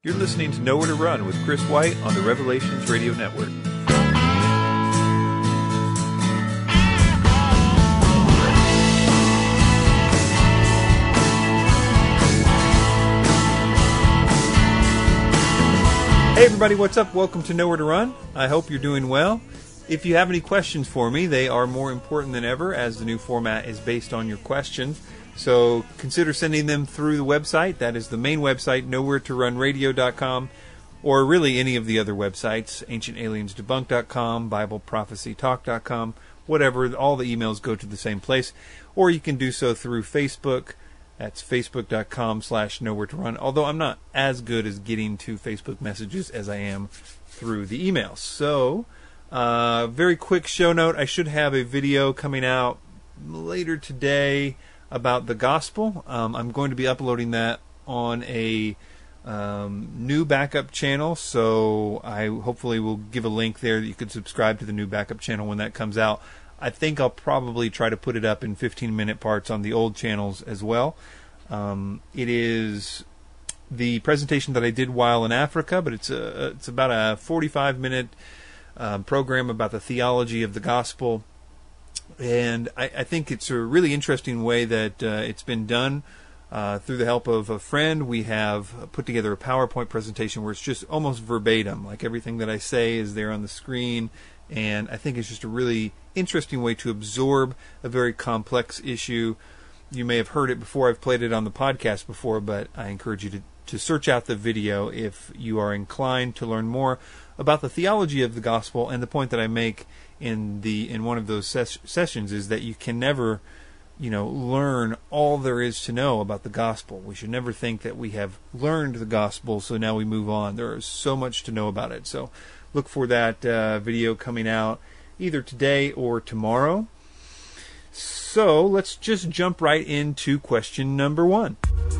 You're listening to Nowhere to Run with Chris White on the Revelations Radio Network. Hey everybody, what's up? Welcome to Nowhere to Run. I hope you're doing well. If you have any questions for me, they are more important than ever as the new format is based on your questions. So consider sending them through the website. That is the main website, nowheretorunradio.com, or really any of the other websites, ancientaliensdebunked.com, bibleprophecytalk.com, whatever. All the emails go to the same place. Or you can do so through Facebook. That's facebook.com/nowheretorun, although I'm not as good as getting to Facebook messages as I am through the emails. So, very quick show note. I should have a video coming out later today about the gospel. I'm going to be uploading that on a new backup channel, so I hopefully will give a link there that you can subscribe to the new backup channel when that comes out. I think I'll probably try to put it up in 15-minute parts on the old channels as well. It is the presentation that I did while in Africa, but it's about a 45-minute program about the theology of the gospel. And I think it's a really interesting way that it's been done. Through the help of a friend, we have put together a PowerPoint presentation where it's just almost verbatim, like everything that I say is there on the screen. And I think it's just a really interesting way to absorb a very complex issue. You may have heard it before. I've played it on the podcast before, but I encourage you to search out the video if you are inclined to learn more about the theology of the gospel. And the point that I make in one of those sessions is that you can never, learn all there is to know about the gospel. We should never think that we have learned the gospel, so now we move on. There is so much to know about it. So look for that video coming out either today or tomorrow. So let's just jump right into question number 1.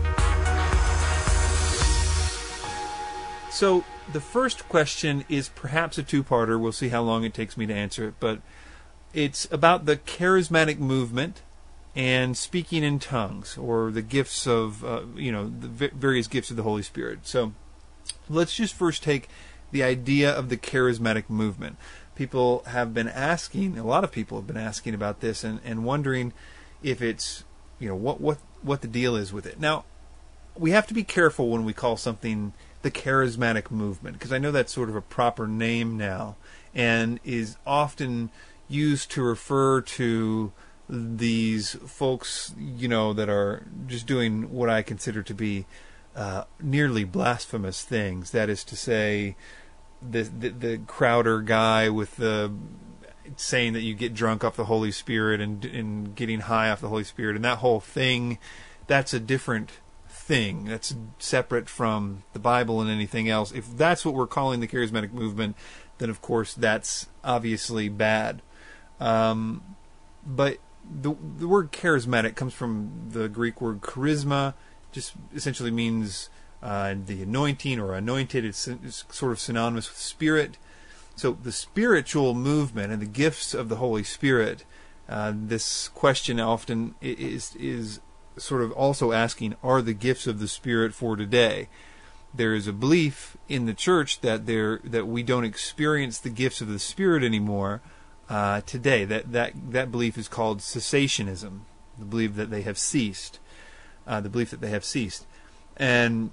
So the first question is perhaps a two-parter. We'll see how long it takes me to answer it, but it's about the charismatic movement and speaking in tongues, or the gifts of, the various gifts of the Holy Spirit. So let's just first take the idea of the charismatic movement. People have been asking, a lot of people have been asking about this and wondering if it's, what the deal is with it. Now, we have to be careful when we call something the charismatic movement, because I know that's sort of a proper name now and is often used to refer to these folks, that are just doing what I consider to be nearly blasphemous things. That is to say, the Crowder guy with the saying that you get drunk off the Holy Spirit and getting high off the Holy Spirit, and that whole thing, that's a different thing. That's separate from the Bible and anything else. If that's what we're calling the charismatic movement, then of course that's obviously bad. But the word charismatic comes from the Greek word charisma, just essentially means the anointing or anointed. It's sort of synonymous with spirit. So the spiritual movement and the gifts of the Holy Spirit, this question often is sort of also asking, are the gifts of the Spirit for today? There is a belief in the church that we don't experience the gifts of the Spirit anymore today. That belief is called cessationism, the belief that they have ceased. And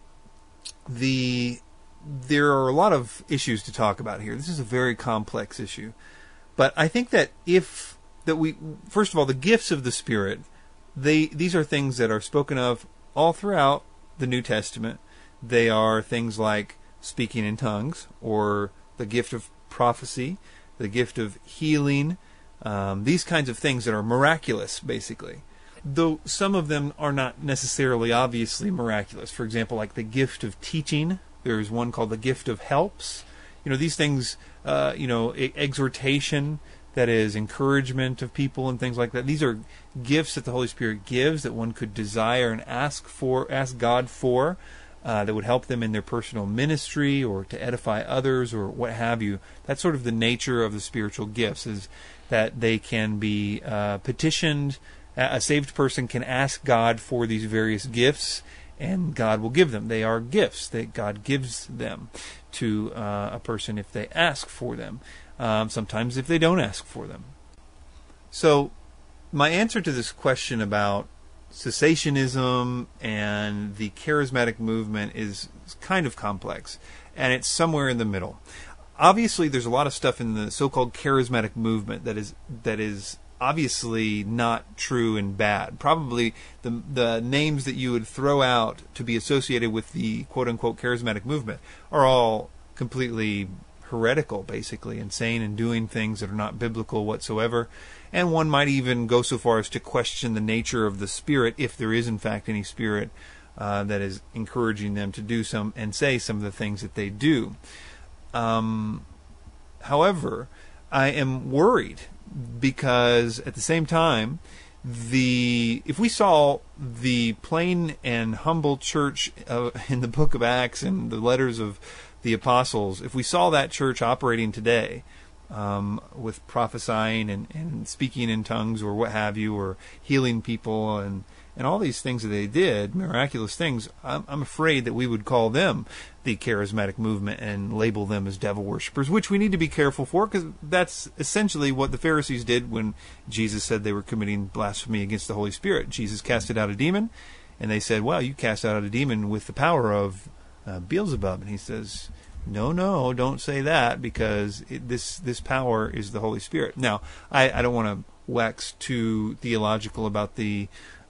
there are a lot of issues to talk about here. This is a very complex issue. But I think that first of all, the gifts of the Spirit, these are things that are spoken of all throughout the New Testament. They are things like speaking in tongues, or the gift of prophecy, the gift of healing, these kinds of things that are miraculous, basically. Though some of them are not necessarily obviously miraculous. For example, like the gift of teaching. There's one called the gift of helps. These things, exhortation, that is encouragement of people and things like that. These are gifts that the Holy Spirit gives that one could desire and ask God for, that would help them in their personal ministry or to edify others or what have you. That's sort of the nature of the spiritual gifts, is that they can be petitioned. A saved person can ask God for these various gifts, and God will give them. They are gifts that God gives them to a person if they ask for them. Sometimes if they don't ask for them. So my answer to this question about cessationism and the charismatic movement is kind of complex, and it's somewhere in the middle. Obviously, there's a lot of stuff in the so-called charismatic movement that is obviously not true and bad. Probably the names that you would throw out to be associated with the quote-unquote charismatic movement are all completely heretical, basically, insane and doing things that are not biblical whatsoever. And one might even go so far as to question the nature of the Spirit, if there is in fact any Spirit that is encouraging them to do some and say some of the things that they do. However, I am worried because at the same time, if we saw the plain and humble church in the book of Acts and the letters of the apostles, if we saw that church operating today with prophesying and speaking in tongues or what have you, or healing people and all these things that they did, miraculous things, I'm afraid that we would call them the charismatic movement and label them as devil worshippers, which we need to be careful for, because that's essentially what the Pharisees did when Jesus said they were committing blasphemy against the Holy Spirit. Jesus casted out a demon, and they said, well, you cast out a demon with the power of Beelzebub. And he says, no, don't say that, because this power is the Holy Spirit. Now, I don't want to wax too theological about the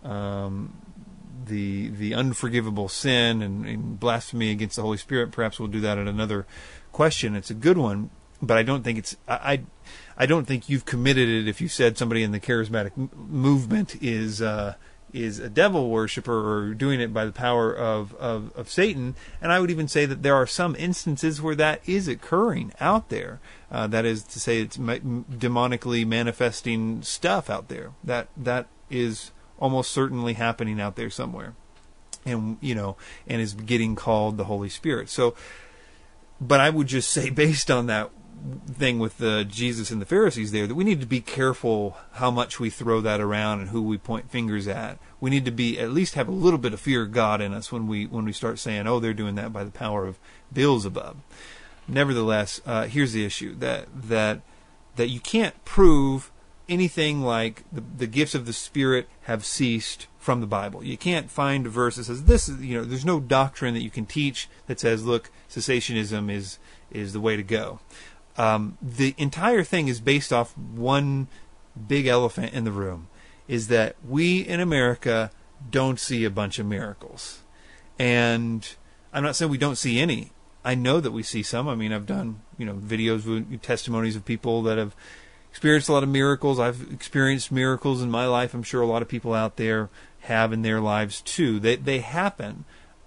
unforgivable sin and blasphemy against the Holy Spirit. Perhaps we'll do that at another question. It's a good one, but I don't think it's I don't think you've committed it if you said somebody in the charismatic movement is a devil worshiper or doing it by the power of Satan. And I would even say that there are some instances where that is occurring out there. That is to say, it's demonically manifesting stuff out there. That is almost certainly happening out there somewhere, and is getting called the Holy Spirit. So, but I would just say, based on that thing with Jesus and the Pharisees there, that we need to be careful how much we throw that around and who we point fingers at. We need to be, at least have a little bit of fear of God in us when we start saying, oh, they're doing that by the power of Beelzebub. Nevertheless, here's the issue, that you can't prove anything like the gifts of the Spirit have ceased from the Bible. You can't find a verse that says this is, there's no doctrine that you can teach that says, look, cessationism is the way to go. The entire thing is based off one big elephant in the room, is that we in America don't see a bunch of miracles. And I'm not saying we don't see any. I know that we see some. I mean, I've done, videos with testimonies of people that have experienced a lot of miracles. I've experienced miracles in my life. I'm sure a lot of people out there have in their lives too. They happen.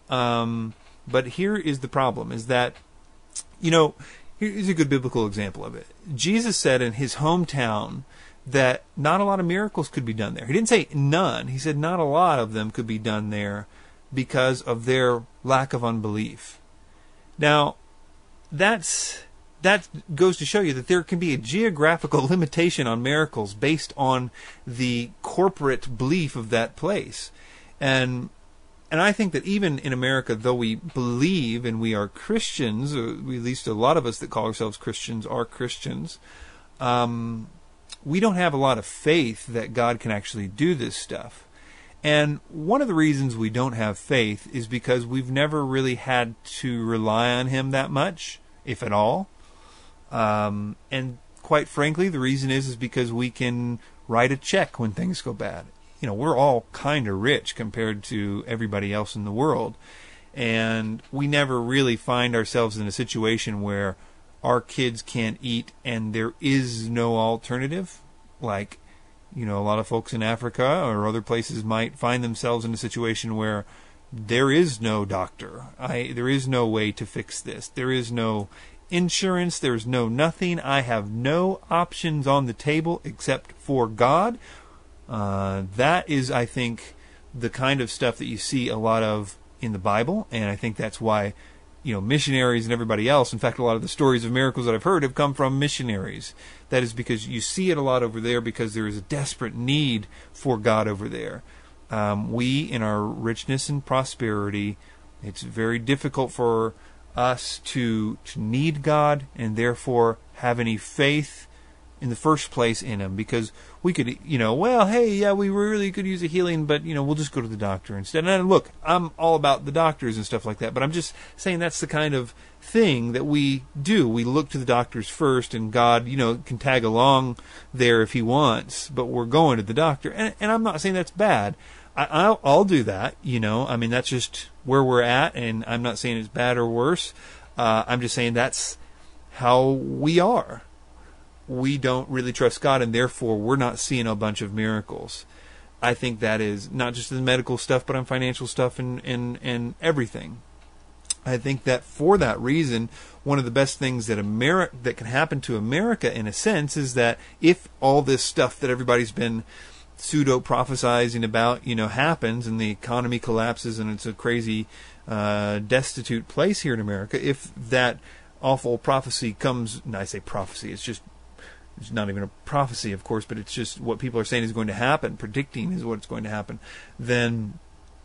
But here is the problem, is that, here's a good biblical example of it. Jesus said in his hometown that not a lot of miracles could be done there. He didn't say none. He said not a lot of them could be done there because of their lack of unbelief. Now, that goes to show you that there can be a geographical limitation on miracles based on the corporate belief of that place. And I think that even in America, though we believe and we are Christians, or at least a lot of us that call ourselves Christians are Christians, we don't have a lot of faith that God can actually do this stuff. And one of the reasons we don't have faith is because we've never really had to rely on Him that much, if at all. And quite frankly, the reason is because we can write a check when things go bad. We're all kind of rich compared to everybody else in the world. And we never really find ourselves in a situation where our kids can't eat and there is no alternative. Like, a lot of folks in Africa or other places might find themselves in a situation where there is no doctor. There is no way to fix this. There is no insurance. There's no nothing. I have no options on the table except for God. That is, I think, the kind of stuff that you see a lot of in the Bible, and I think that's why, missionaries and everybody else, in fact, a lot of the stories of miracles that I've heard have come from missionaries. That is because you see it a lot over there because there is a desperate need for God over there. we, in our richness and prosperity, it's very difficult for us to need God and therefore have any faith in the first place in Him, because we could, well, hey, yeah, we really could use a healing, but, we'll just go to the doctor instead. And look, I'm all about the doctors and stuff like that, but I'm just saying that's the kind of thing that we do. We look to the doctors first, and God, can tag along there if He wants, but we're going to the doctor. And I'm not saying that's bad. I'll do that, that's just where we're at, and I'm not saying it's bad or worse. I'm just saying that's how we are. We don't really trust God, and therefore we're not seeing a bunch of miracles. I think that is not just in medical stuff, but on financial stuff and everything. I think that for that reason, one of the best things that that can happen to America, in a sense, is that if all this stuff that everybody's been pseudo-prophesizing about, happens, and the economy collapses and it's a crazy, destitute place here in America, if that awful prophecy comes, and I say prophecy, it's not even a prophecy, of course, but it's just what people are saying is going to happen, predicting is what's going to happen, then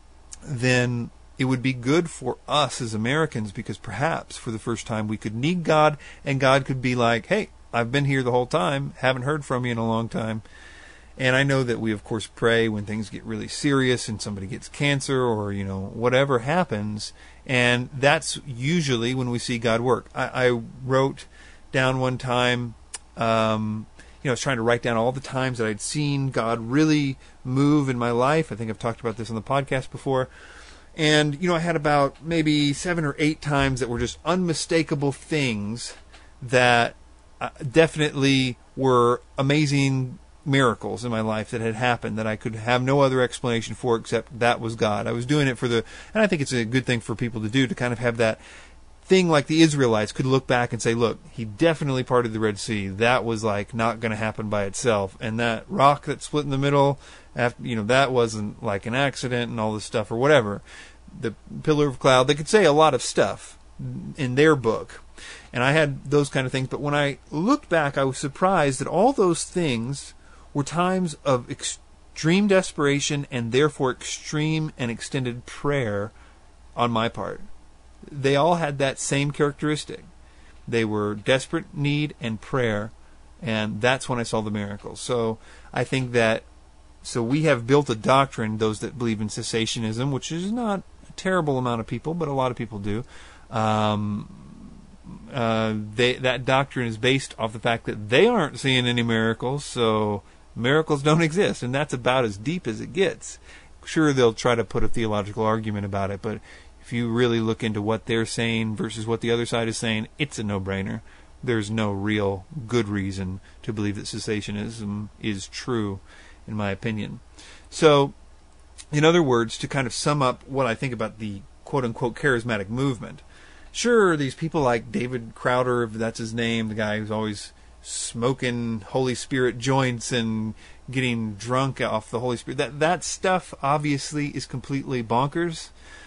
it would be good for us as Americans, because perhaps for the first time we could need God, and God could be like, hey, I've been here the whole time, haven't heard from you in a long time. And I know that we, of course, pray when things get really serious and somebody gets cancer or, whatever happens. And that's usually when we see God work. I wrote down one time, I was trying to write down all the times that I'd seen God really move in my life. I think I've talked about this on the podcast before. And, I had about maybe 7 or 8 times that were just unmistakable things that definitely were amazing miracles in my life that had happened that I could have no other explanation for except that was God. I was doing it and I think it's a good thing for people to do, to kind of have that thing like the Israelites could look back and say, look, He definitely parted the Red Sea. That was not going to happen by itself. And that rock that split in the middle, that wasn't like an accident and all this stuff or whatever. The pillar of cloud, they could say a lot of stuff in their book. And I had those kind of things. But when I looked back, I was surprised that all those things were times of extreme desperation and therefore extreme and extended prayer on my part. They all had that same characteristic. They were desperate need and prayer, and that's when I saw the miracles. So I think that, we have built a doctrine, those that believe in cessationism, which is not a terrible amount of people, but a lot of people do. That doctrine is based off the fact that they aren't seeing any miracles, so miracles don't exist, and that's about as deep as it gets. Sure, they'll try to put a theological argument about it, but if you really look into what they're saying versus what the other side is saying, it's a no-brainer. There's no real good reason to believe that cessationism is true, in my opinion. So, in other words, to kind of sum up what I think about the quote-unquote charismatic movement, sure, these people like David Crowder, if that's his name, the guy who's always smoking Holy Spirit joints and getting drunk off the Holy Spirit, that stuff obviously is completely bonkers.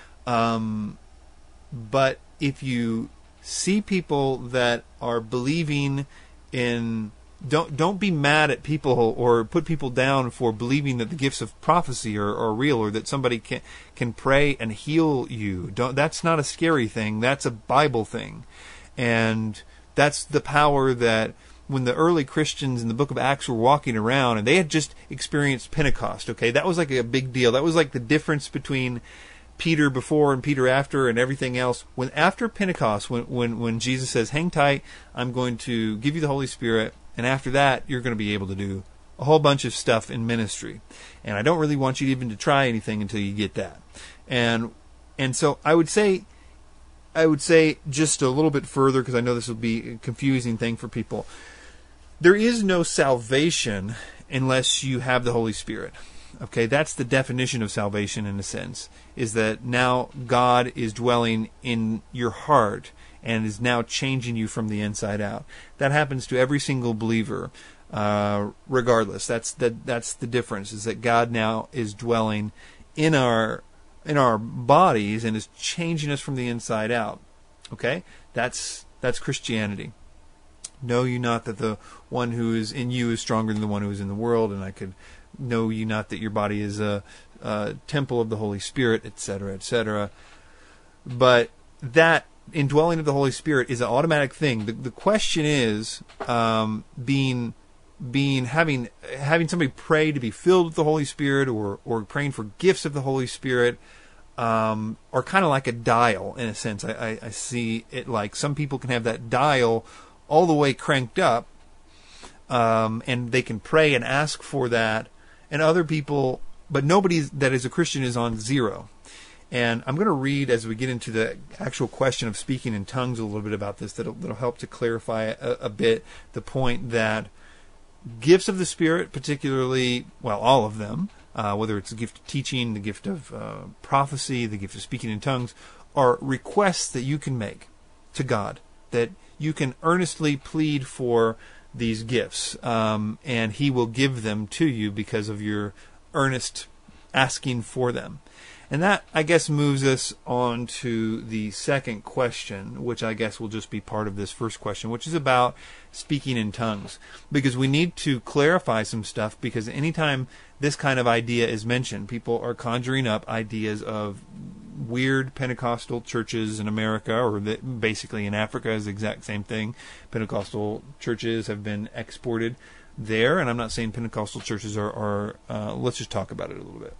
But if you see people that are believing in, don't be mad at people or put people down for believing that the gifts of prophecy are real, or that somebody can pray and heal you. That's not a scary thing. That's a Bible thing. And that's the power that when the early Christians in the book of Acts were walking around, and they had just experienced Pentecost, okay? That was like a big deal. That was like the difference between Peter before and Peter after and everything else. When after Pentecost, when Jesus says, hang tight, I'm going to give you the Holy Spirit, and after that, you're going to be able to do a whole bunch of stuff in ministry. And I don't really want you even to try anything until you get that. And so I would say just a little bit further, because I know this will be a confusing thing for people. There is no salvation unless you have the Holy Spirit. Okay, that's the definition of salvation in a sense, is that now God is dwelling in your heart and is now changing you from the inside out. That happens to every single believer, regardless. That's the difference, is that God now is dwelling in our bodies and is changing us from the inside out. Okay? That's Christianity. Know you not that the one who is in you is stronger than the one who is in the world, and I could know you not that your body is temple of the Holy Spirit, etc., etc. But that indwelling of the Holy Spirit is an automatic thing. The question is having somebody pray to be filled with the Holy Spirit, or praying for gifts of the Holy Spirit, are kind of like a dial in a sense. I see it like some people can have that dial all the way cranked up, and they can pray and ask for that, and other people, but nobody that is a Christian is on zero. And I'm going to read, as we get into the actual question of speaking in tongues, a little bit about this that'll help to clarify a bit the point that gifts of the Spirit, particularly, well, all of them, whether it's the gift of teaching, the gift of prophecy, the gift of speaking in tongues, are requests that you can make to God, that you can earnestly plead for these gifts, and He will give them to you because of your earnest asking for them. And that, I guess, moves us on to the second question, which I guess will just be part of this first question, which is about speaking in tongues. Because we need to clarify some stuff, because anytime this kind of idea is mentioned, people are conjuring up ideas of weird Pentecostal churches in America, or basically in Africa is the exact same thing. Pentecostal churches have been exported there, and I'm not saying Pentecostal churches are let's just talk about it a little bit.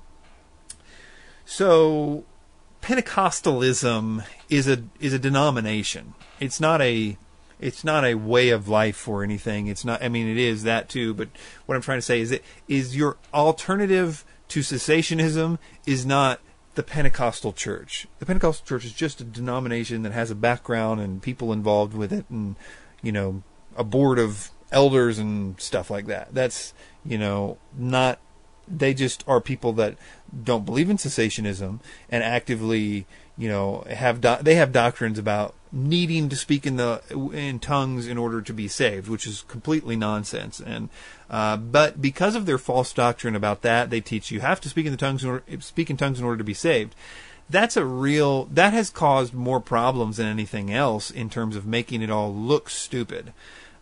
So, Pentecostalism is a denomination. It's not a way of life or anything. It's not. I mean, it is that too. But what I'm trying to say is your alternative to cessationism is not the Pentecostal church. The Pentecostal church is just a denomination that has a background and people involved with it, and a board of elders and stuff like that. That's not. They just are people that don't believe in cessationism and actively, have doctrines about needing to speak in tongues in order to be saved, which is completely nonsense. And but because of their false doctrine about that, they teach you have to speak in tongues in order to be saved. That has caused more problems than anything else in terms of making it all look stupid,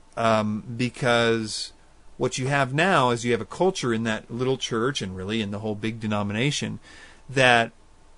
because what you have now is you have a culture in that little church, and really in the whole big denomination, that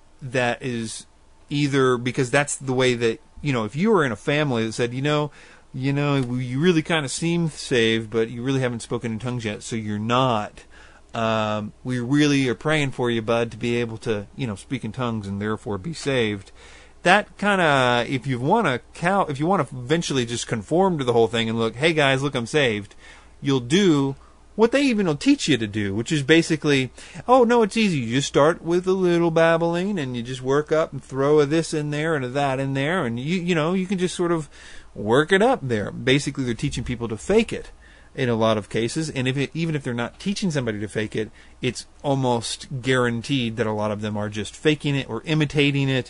is either, because that's the way that, if you were in a family that said, you really kind of seem saved, but you really haven't spoken in tongues yet, so you're not. We really are praying for you, bud, to be able to, speak in tongues and therefore be saved. That kind of, if you want to eventually just conform to the whole thing and look, hey guys, look, I'm saved, you'll do what they even will teach you to do, which is basically, oh no, it's easy. You just start with a little babbling, and you just work up and throw a this in there and a that in there, and you can just sort of work it up there. Basically, they're teaching people to fake it in a lot of cases, and even if they're not teaching somebody to fake it, it's almost guaranteed that a lot of them are just faking it or imitating it.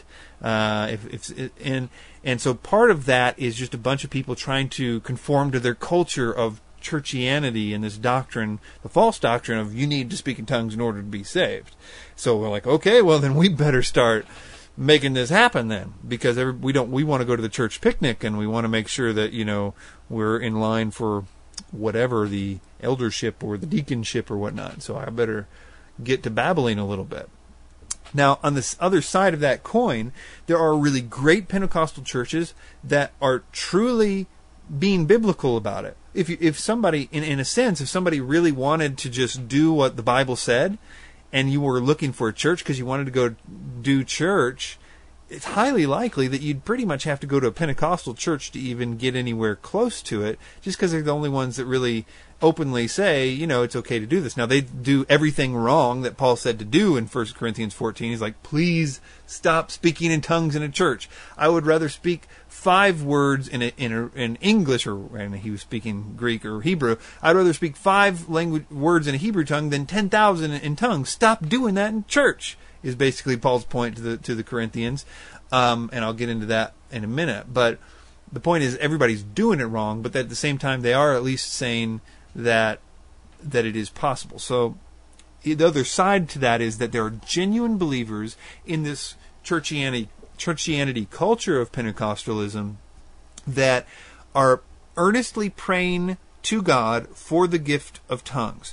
And so part of that is just a bunch of people trying to conform to their culture of churchianity and this doctrine, the false doctrine of you need to speak in tongues in order to be saved. So we're like, okay, well then we better start making this happen then, because we want to go to the church picnic, and we want to make sure that we're in line for whatever, the eldership or the deaconship or whatnot. So I better get to babbling a little bit. Now, on this other side of that coin, there are really great Pentecostal churches that are truly being biblical about it. If somebody, in a sense, if somebody really wanted to just do what the Bible said, and you were looking for a church because you wanted to go do church, it's highly likely that you'd pretty much have to go to a Pentecostal church to even get anywhere close to it, just because they're the only ones that really openly say, it's okay to do this. Now, they do everything wrong that Paul said to do in 1 Corinthians 14. He's like, please stop speaking in tongues in a church. I would rather speak 5 words in English, and he was speaking Greek or Hebrew. I'd rather speak 5 words in a Hebrew tongue than 10,000 in tongues. Stop doing that in church, is basically Paul's point to the Corinthians. And I'll get into that in a minute. But the point is, everybody's doing it wrong, but at the same time, they are at least saying that it is possible. So the other side to that is that there are genuine believers in this churchianity culture of Pentecostalism that are earnestly praying to God for the gift of tongues.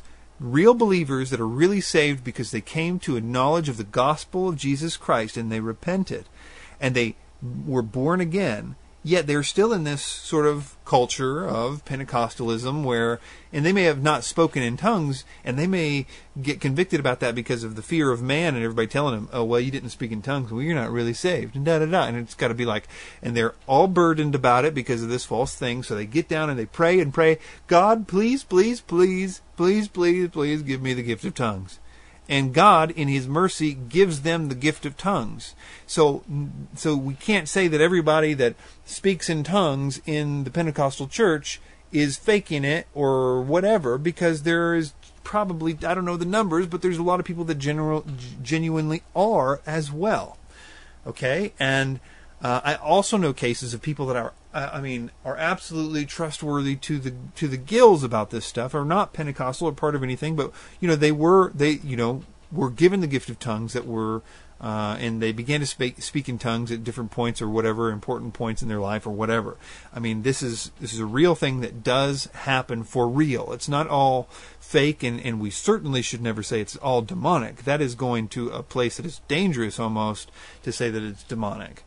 real believers that are really saved because they came to a knowledge of the gospel of Jesus Christ and they repented and they were born again, yet they're still in this sort of culture of Pentecostalism where, and they may have not spoken in tongues, and they may get convicted about that because of the fear of man and everybody telling them, oh, well, you didn't speak in tongues, well, you're not really saved, and da-da-da. And it's got to be like, and they're all burdened about it because of this false thing, so they get down and they pray and pray, God, please, please, please, please, please, please give me the gift of tongues. And God, in His mercy, gives them the gift of tongues. So we can't say that everybody that speaks in tongues in the Pentecostal church is faking it or whatever, because there is probably, I don't know the numbers, but there's a lot of people that genuinely are as well. Okay? And I also know cases of people that are absolutely trustworthy to the gills about this stuff, are not Pentecostal or part of anything, but they were given the gift of tongues that were, and they began to speak in tongues at different points or whatever, important points in their life or whatever. I mean, this is a real thing that does happen for real. It's not all fake, and we certainly should never say it's all demonic. That is going to a place that is dangerous almost to say that it's demonic.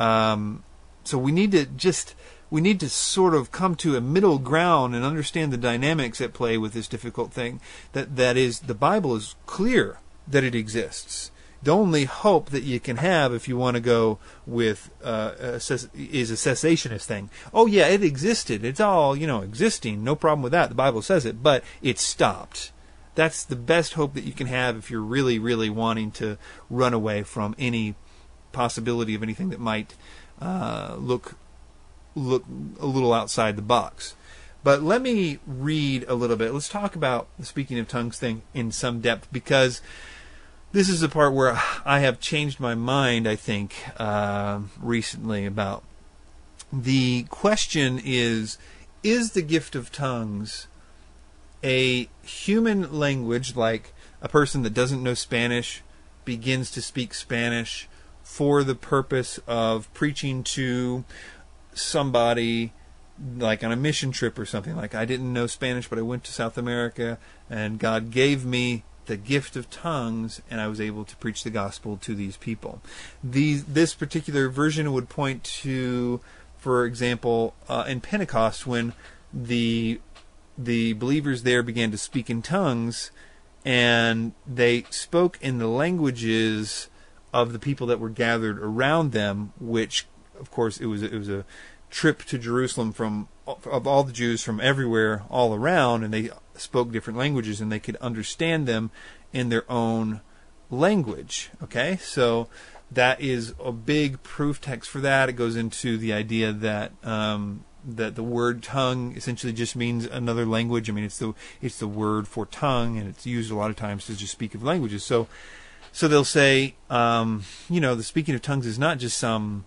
So we need to sort of come to a middle ground and understand the dynamics at play with this difficult thing. That is, the Bible is clear that it exists. The only hope that you can have, if you want to go with is a cessationist thing. Oh yeah, it existed. It's all existing. No problem with that. The Bible says it, but it stopped. That's the best hope that you can have if you're really, really wanting to run away from any possibility of anything that might look a little outside the box. But let me read a little bit. Let's talk about the speaking of tongues thing in some depth, because this is the part where I have changed my mind, I think, recently about. The question is the gift of tongues a human language, like a person that doesn't know Spanish begins to speak Spanish for the purpose of preaching to somebody, like on a mission trip or something? Like, I didn't know Spanish, but I went to South America, and God gave me the gift of tongues, and I was able to preach the gospel to these people. This particular version would point to, for example, in Pentecost, when the believers there began to speak in tongues, and they spoke in the languages of the people that were gathered around them, which, of course, it was a trip to Jerusalem of all the Jews from everywhere, all around, and they spoke different languages, and they could understand them in their own language. Okay, so that is a big proof text for that. It goes into the idea that that the word tongue essentially just means another language. I mean, it's the word for tongue, and it's used a lot of times to just speak of languages. So they'll say, the speaking of tongues is not just some,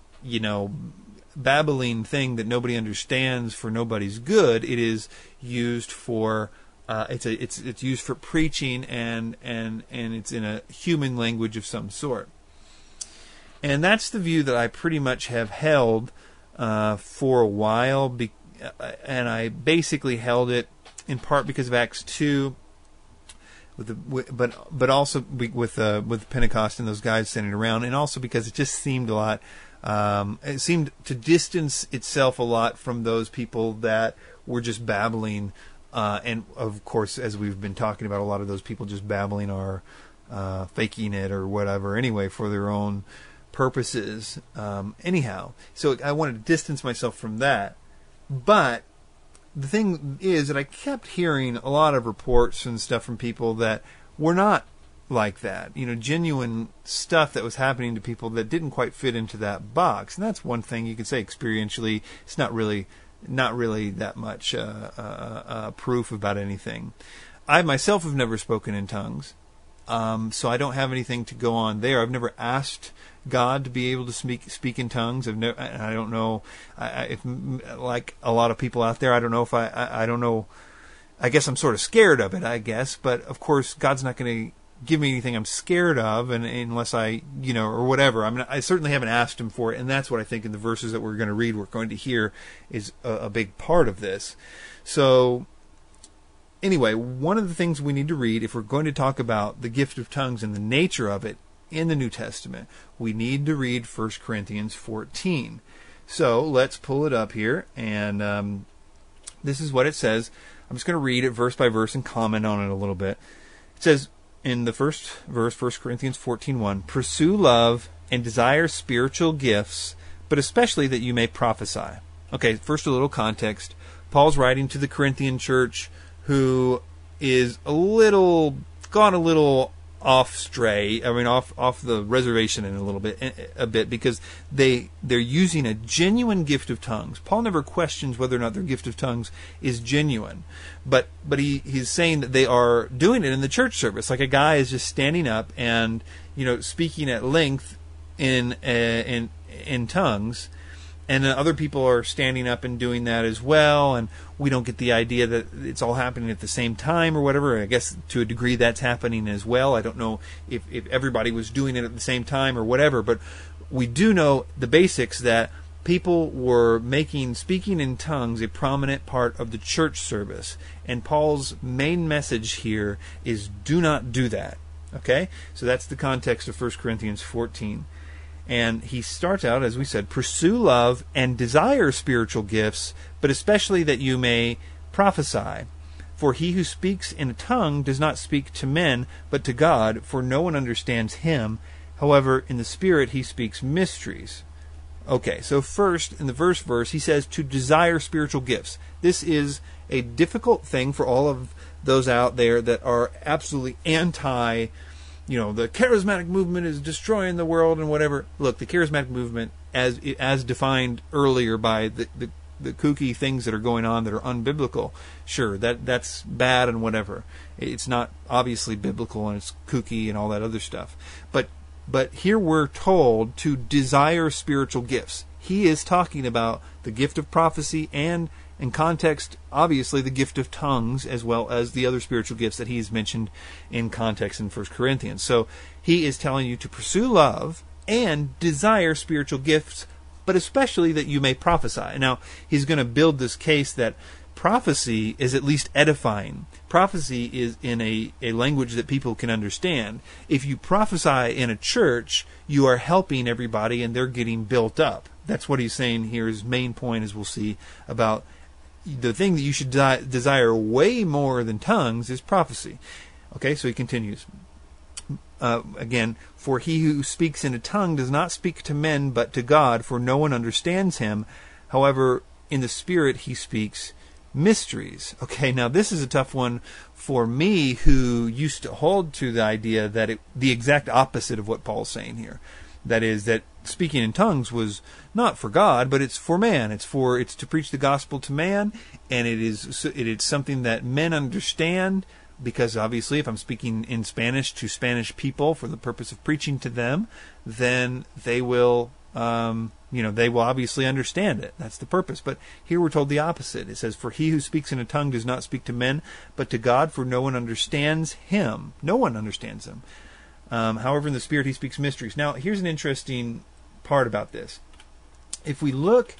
babbling thing that nobody understands for nobody's good. It is used for, it's used for preaching, and it's in a human language of some sort. And that's the view that I pretty much have held for a while, and I basically held it in part because of Acts 2. But also with Pentecost and those guys sitting around, and also because it just seemed a lot. It seemed to distance itself a lot from those people that were just babbling, and of course, as we've been talking about, a lot of those people just babbling are faking it or whatever anyway for their own purposes. Anyhow, so I wanted to distance myself from that, but the thing is that I kept hearing a lot of reports and stuff from people that were not like that. Genuine stuff that was happening to people that didn't quite fit into that box. And that's one thing you can say experientially. It's not really that much proof about anything. I myself have never spoken in tongues, so I don't have anything to go on there. I've never asked God to be able to speak in tongues. I don't know if, like a lot of people out there, I don't know if I don't know. I guess I'm sort of scared of it, I guess. But of course, God's not going to give me anything I'm scared of, and unless I, or whatever. I certainly haven't asked Him for it, and that's what I think in the verses that we're going to read, we're going to hear, is a big part of this. So anyway, one of the things we need to read if we're going to talk about the gift of tongues and the nature of it in the New Testament, we need to read 1 Corinthians 14. So let's pull it up here, and this is what it says. I'm just going to read it verse by verse and comment on it a little bit. It says in the first verse, 1 Corinthians 14:1, pursue love and desire spiritual gifts, but especially that you may prophesy. Okay, first a little context. Paul's writing to the Corinthian church who is gone a little off the reservation in a bit because they're using a genuine gift of tongues. Paul never questions whether or not their gift of tongues is genuine, but he's saying that they are doing it in the church service, like a guy is just standing up and speaking at length in tongues. And then other people are standing up and doing that as well, and we don't get the idea that it's all happening at the same time or whatever. I guess to a degree that's happening as well. I don't know if everybody was doing it at the same time or whatever, but we do know the basics that people were making speaking in tongues a prominent part of the church service. And Paul's main message here is do not do that. Okay? So that's the context of 1 Corinthians 14. And he starts out, as we said, pursue love and desire spiritual gifts, but especially that you may prophesy. For he who speaks in a tongue does not speak to men, but to God, for no one understands him. However, in the Spirit he speaks mysteries. Okay, so first, in the first verse, he says to desire spiritual gifts. This is a difficult thing for all of those out there that are absolutely anti the charismatic movement is destroying the world and whatever. Look, the charismatic movement, as defined earlier by the kooky things that are going on that are unbiblical, sure, that's bad and whatever. It's not obviously biblical and it's kooky and all that other stuff. But here we're told to desire spiritual gifts. He is talking about the gift of prophecy and, in context, obviously the gift of tongues, as well as the other spiritual gifts that he's mentioned in context in 1 Corinthians. So he is telling you to pursue love and desire spiritual gifts, but especially that you may prophesy. Now, he's going to build this case that prophecy is at least edifying. Prophecy is in a language that people can understand. If you prophesy in a church, you are helping everybody and they're getting built up. That's what he's saying here. His main point, as we'll see, about the thing that you should desire way more than tongues is prophecy. Okay, so he continues. Again, for he who speaks in a tongue does not speak to men but to God, for no one understands him. However, in the Spirit he speaks mysteries. Okay, now this is a tough one for me, who used to hold to the idea that the exact opposite of what Paul's saying here. That is, that speaking in tongues was not for God, but it's for man. It's to preach the gospel to man, and it is something that men understand, because obviously if I'm speaking in Spanish to Spanish people for the purpose of preaching to them, then they will they will obviously understand it. That's the purpose. But here we're told the opposite. It says, for he who speaks in a tongue does not speak to men, but to God, for no one understands him. No one understands him. However, in the Spirit he speaks mysteries. Now, here's an interesting part about this. If we look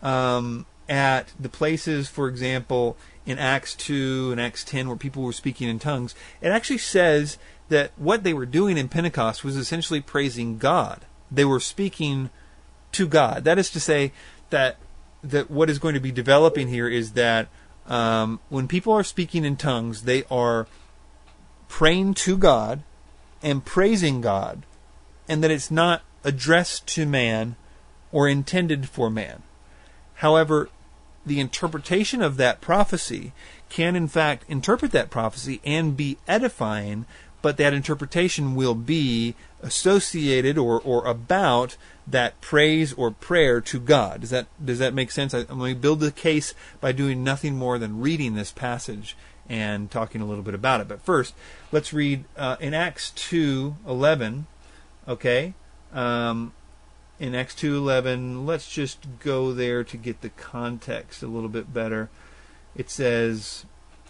at the places, for example, in Acts 2 and Acts 10, where people were speaking in tongues, it actually says that what they were doing in Pentecost was essentially praising God. They were speaking to God. That is to say that what is going to be developing here is that when people are speaking in tongues, they are praying to God and praising God, and that it's not addressed to man or intended for man. However, the interpretation of that prophecy can in fact interpret that prophecy and be edifying, but that interpretation will be associated or about that praise or prayer to God. Does that make sense? I'm going to build the case by doing nothing more than reading this passage and talking a little bit about it. But first, let's read in Acts 2:11. Okay, in Acts 2:11, let's just go there to get the context a little bit better. It says,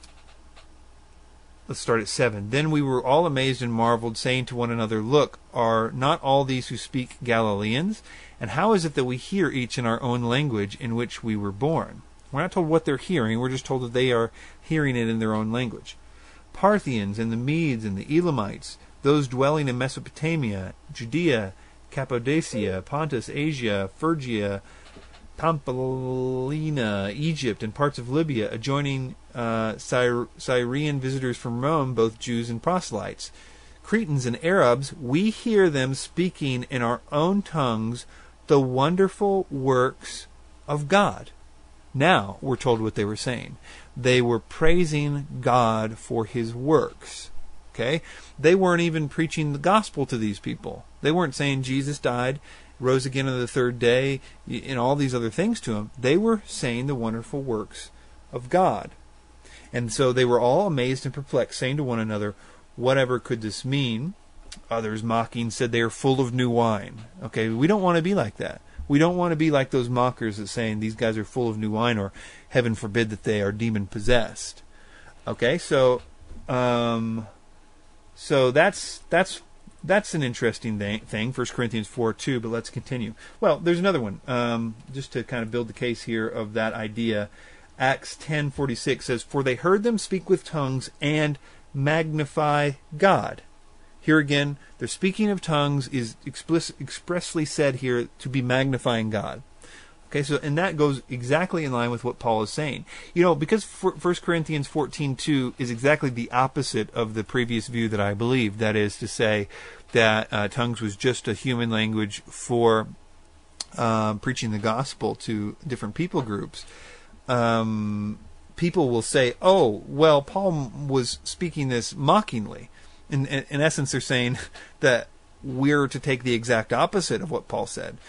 let's start at 7. Then we were all amazed and marveled, saying to one another, look, are not all these who speak Galileans? And how is it that we hear each in our own language in which we were born? We're not told what they're hearing. We're just told that they are hearing it in their own language. Parthians and the Medes and the Elamites, those dwelling in Mesopotamia, Judea, Cappadocia, Pontus, Asia, Phrygia, Pampelina, Egypt, and parts of Libya, adjoining Syrian visitors from Rome, both Jews and proselytes. Cretans and Arabs, we hear them speaking in our own tongues the wonderful works of God. Now, we're told what they were saying. They were praising God for His works. Okay? They weren't even preaching the gospel to these people. They weren't saying Jesus died, rose again on the third day, and all these other things to Him. They were saying the wonderful works of God. And so they were all amazed and perplexed, saying to one another, whatever could this mean? Others mocking said they are full of new wine. Okay, we don't want to be like that. We don't want to be like those mockers that saying these guys are full of new wine, or heaven forbid that they are demon possessed. Okay, so that's an interesting thing, 1 Corinthians 4:2, but let's continue. Well, there's another one, just to kind of build the case here of that idea. Acts 10:46 says, for they heard them speak with tongues and magnify God. Here again, the speaking of tongues is expressly said here to be magnifying God. Okay, so and that goes exactly in line with what Paul is saying. You know, because 1 Corinthians 14:2 is exactly the opposite of the previous view that I believe. That is to say that tongues was just a human language for preaching the gospel to different people groups. People will say, oh, well, Paul was speaking this mockingly. In essence, they're saying that we're to take the exact opposite of what Paul said.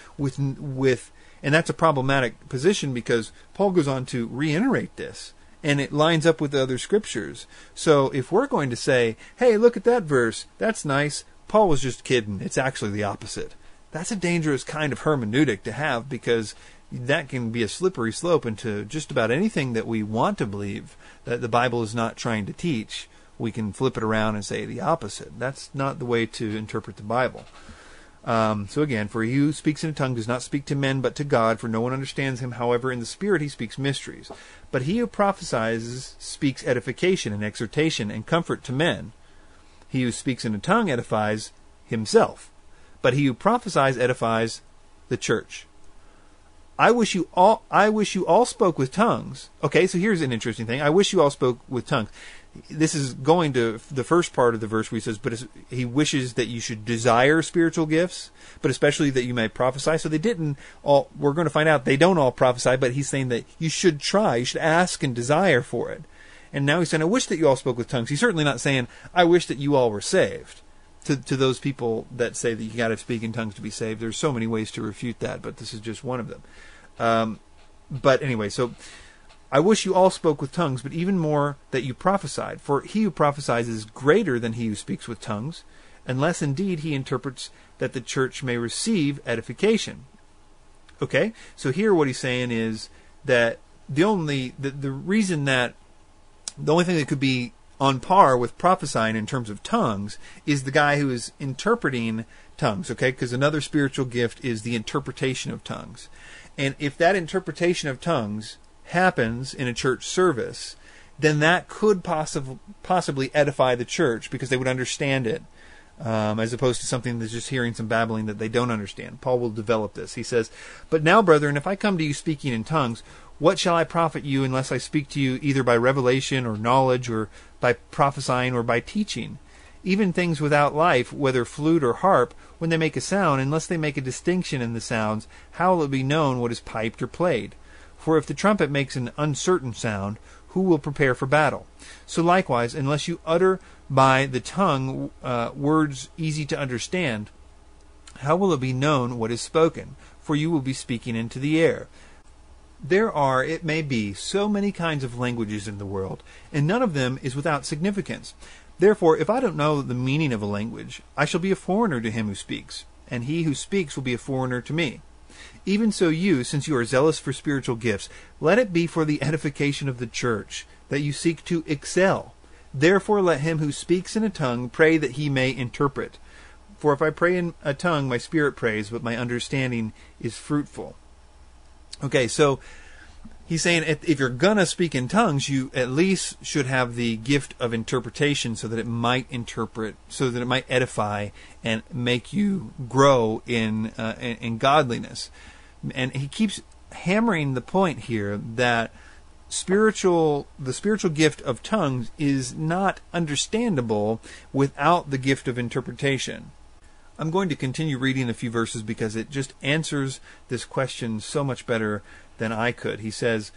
And that's a problematic position because Paul goes on to reiterate this, and it lines up with the other scriptures. So if we're going to say, hey, look at that verse, that's nice, Paul was just kidding, it's actually the opposite. That's a dangerous kind of hermeneutic to have, because that can be a slippery slope into just about anything that we want to believe that the Bible is not trying to teach. We can flip it around and say the opposite. That's not the way to interpret the Bible. So again, for he who speaks in a tongue does not speak to men but to God, for no one understands him. However, in the Spirit he speaks mysteries. But he who prophesies speaks edification and exhortation and comfort to men. He who speaks in a tongue edifies himself. But he who prophesies edifies the church. I wish you all spoke with tongues. Okay, so here's an interesting thing. I wish you all spoke with tongues. This is going to the first part of the verse where he says, but he wishes that you should desire spiritual gifts, but especially that you may prophesy. So they didn't all, we're going to find out they don't all prophesy, but he's saying that you should try, you should ask and desire for it. And now he's saying, I wish that you all spoke with tongues. He's certainly not saying, I wish that you all were saved. To those people that say that you got to speak in tongues to be saved, there's so many ways to refute that, but this is just one of them. But anyway, so I wish you all spoke with tongues, but even more that you prophesied. For he who prophesies is greater than he who speaks with tongues, unless indeed he interprets that the church may receive edification. Okay, so here what he's saying is that the only thing that could be on par with prophesying in terms of tongues is the guy who is interpreting tongues, okay? Because another spiritual gift is the interpretation of tongues. And if that interpretation of tongues happens in a church service, then that could possibly edify the church because they would understand it, as opposed to something that's just hearing some babbling that they don't understand. Paul will develop this. He says, but now, brethren, if I come to you speaking in tongues, what shall I profit you unless I speak to you either by revelation or knowledge or by prophesying or by teaching? Even things without life, whether flute or harp, when they make a sound, unless they make a distinction in the sounds, how will it be known what is piped or played? For if the trumpet makes an uncertain sound, who will prepare for battle? So likewise, unless you utter by the tongue words easy to understand, how will it be known what is spoken? For you will be speaking into the air. There are, it may be, so many kinds of languages in the world, and none of them is without significance. Therefore, if I don't know the meaning of a language, I shall be a foreigner to him who speaks, and he who speaks will be a foreigner to me. Even so you, since you are zealous for spiritual gifts, let it be for the edification of the church, that you seek to excel. Therefore let him who speaks in a tongue pray that he may interpret. For if I pray in a tongue, my spirit prays, but my understanding is fruitful. Okay, so He's saying if you're going to speak in tongues, you at least should have the gift of interpretation so that it might interpret, so that it might edify and make you grow in godliness. And he keeps hammering the point here that the spiritual gift of tongues is not understandable without the gift of interpretation. I'm going to continue reading a few verses because it just answers this question so much better than I could. He says,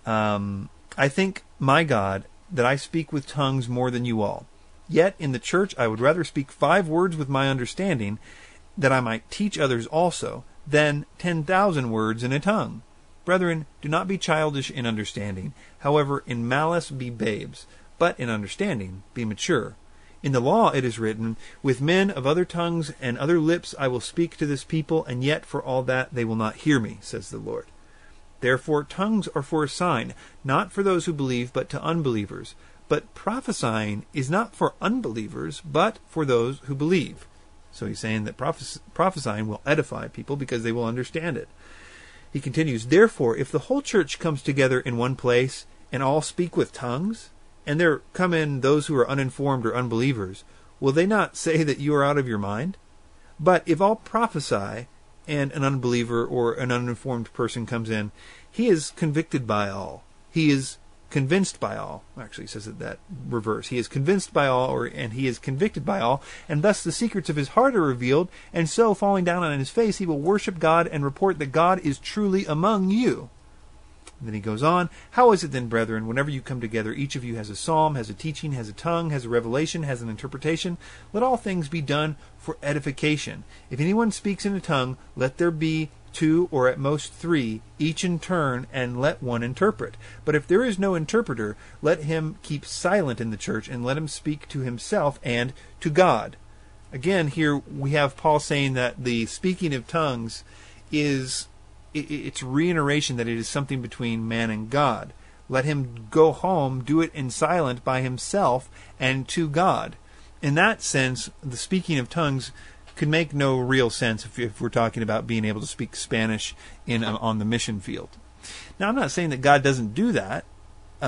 I think, my God, that I speak with tongues more than you all. Yet in the church I would rather speak 5 words with my understanding, that I might teach others also, than 10,000 words in a tongue. Brethren, do not be childish in understanding. However, in malice be babes, but in understanding be mature. In the law it is written, with men of other tongues and other lips I will speak to this people, and yet for all that they will not hear me, says the Lord. Therefore tongues are for a sign, not for those who believe, but to unbelievers. But prophesying is not for unbelievers, but for those who believe. So he's saying that prophesying will edify people because they will understand it. He continues, therefore, if the whole church comes together in one place, and all speak with tongues, and there come in those who are uninformed or unbelievers, will they not say that you are out of your mind? But if all prophesy, and an unbeliever or an uninformed person comes in, he is convicted by all. He is convinced by all. Actually, he says it that reverse. He is convinced by all, and he is convicted by all, and thus the secrets of his heart are revealed, and so, falling down on his face, he will worship God and report that God is truly among you. And then he goes on, how is it then, brethren, whenever you come together, each of you has a psalm, has a teaching, has a tongue, has a revelation, has an interpretation? Let all things be done for edification. If anyone speaks in a tongue, let there be 2 or at most 3, each in turn, and let one interpret. But if there is no interpreter, let him keep silent in the church, and let him speak to himself and to God. Again, here we have Paul saying that the speaking of tongues is, it's reiteration that it is something between man and God. Let him go home, do it in silent by himself and to God. In that sense, the speaking of tongues could make no real sense if we're talking about being able to speak Spanish on the mission field. Now, I'm not saying that God doesn't do that, but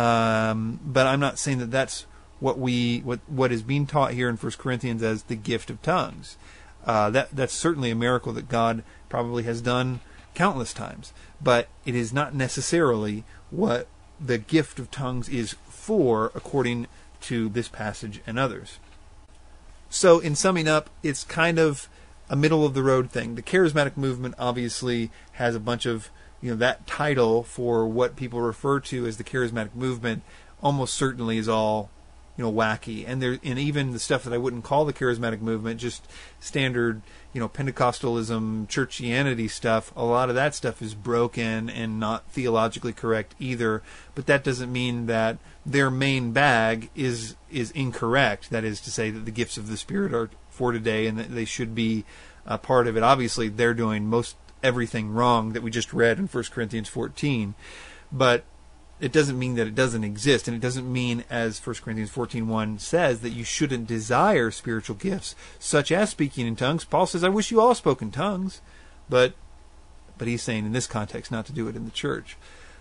I'm not saying that that's what is being taught here in 1 Corinthians as the gift of tongues. That's certainly a miracle that God probably has done countless times, but it is not necessarily what the gift of tongues is for, according to this passage and others. So, in summing up, it's kind of a middle-of-the-road thing. The charismatic movement obviously has a bunch of, that title for what people refer to as the charismatic movement almost certainly is all, wacky. And even the stuff that I wouldn't call the charismatic movement, just standard, Pentecostalism, churchianity stuff, a lot of that stuff is broken and not theologically correct either. But that doesn't mean that their main bag is incorrect. That is to say that the gifts of the Spirit are for today and that they should be a part of it. Obviously, they're doing most everything wrong that we just read in 1 Corinthians 14. But it doesn't mean that it doesn't exist, and it doesn't mean, as 1 Corinthians 14:1 says, that you shouldn't desire spiritual gifts, such as speaking in tongues. Paul says, I wish you all spoke in tongues, but he's saying in this context not to do it in the church.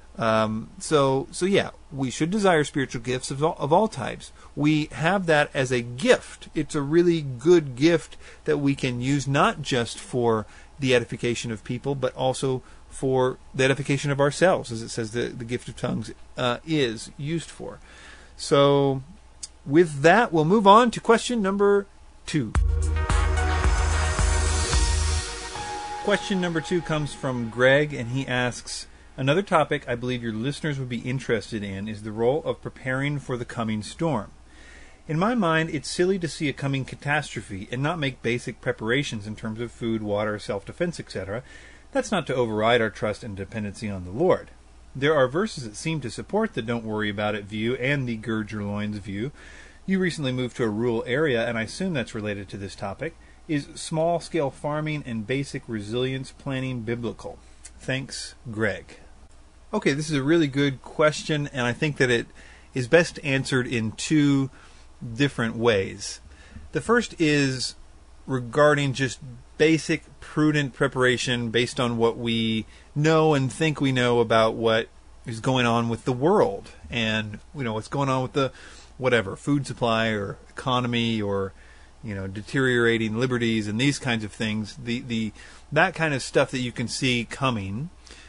So yeah, we should desire spiritual gifts of all types. We have that as a gift. It's a really good gift that we can use not just for the edification of people, but also for the edification of ourselves, as it says the gift of tongues is used for. So with that, we'll move on to question number 2. Question number 2 comes from Greg, and he asks, another topic I believe your listeners would be interested in is the role of preparing for the coming storm. In my mind, it's silly to see a coming catastrophe and not make basic preparations in terms of food, water, self-defense, etc. That's not to override our trust and dependency on the Lord. There are verses that seem to support the don't worry about it view and the gird your loins view. You recently moved to a rural area, and I assume that's related to this topic. Is small-scale farming and basic resilience planning biblical? Thanks, Greg. Okay, this is a really good question, and I think that it is best answered in 2 different ways. The first is regarding just basic, prudent preparation based on what we know and think we know about what is going on with the world, and what's going on with the whatever food supply or economy, or deteriorating liberties and these kinds of things. That kind of stuff that you can see coming,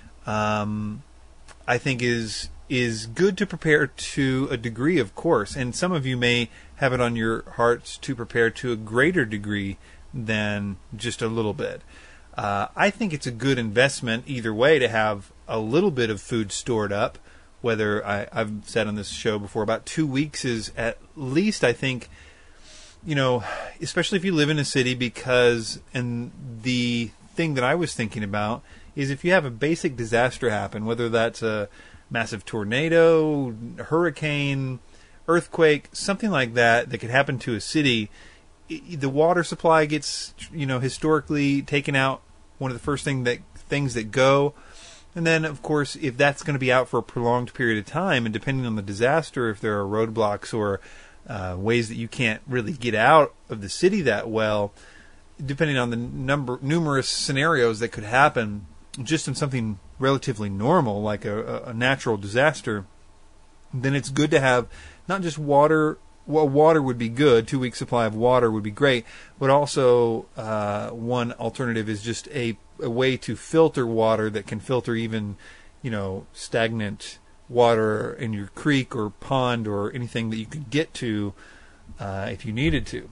I think is good to prepare to a degree, of course. And some of you may have it on your hearts to prepare to a greater degree than just a little bit. I think it's a good investment either way to have a little bit of food stored up. Whether I've said on this show before, about 2 weeks is at least, I think, especially if you live in a city, and the thing that I was thinking about is if you have a basic disaster happen, whether that's a massive tornado, hurricane, earthquake, something like that could happen to a city, the water supply gets, historically taken out, one of the first things that go. And then, of course, if that's going to be out for a prolonged period of time, and depending on the disaster, if there are roadblocks or ways that you can't really get out of the city that well, depending on the numerous scenarios that could happen, just in something relatively normal like a natural disaster, then it's good to have not just water. Well, water would be good. 2 week supply of water would be great. But also, one alternative is just a way to filter water that can filter even, stagnant water in your creek or pond or anything that you could get to if you needed to.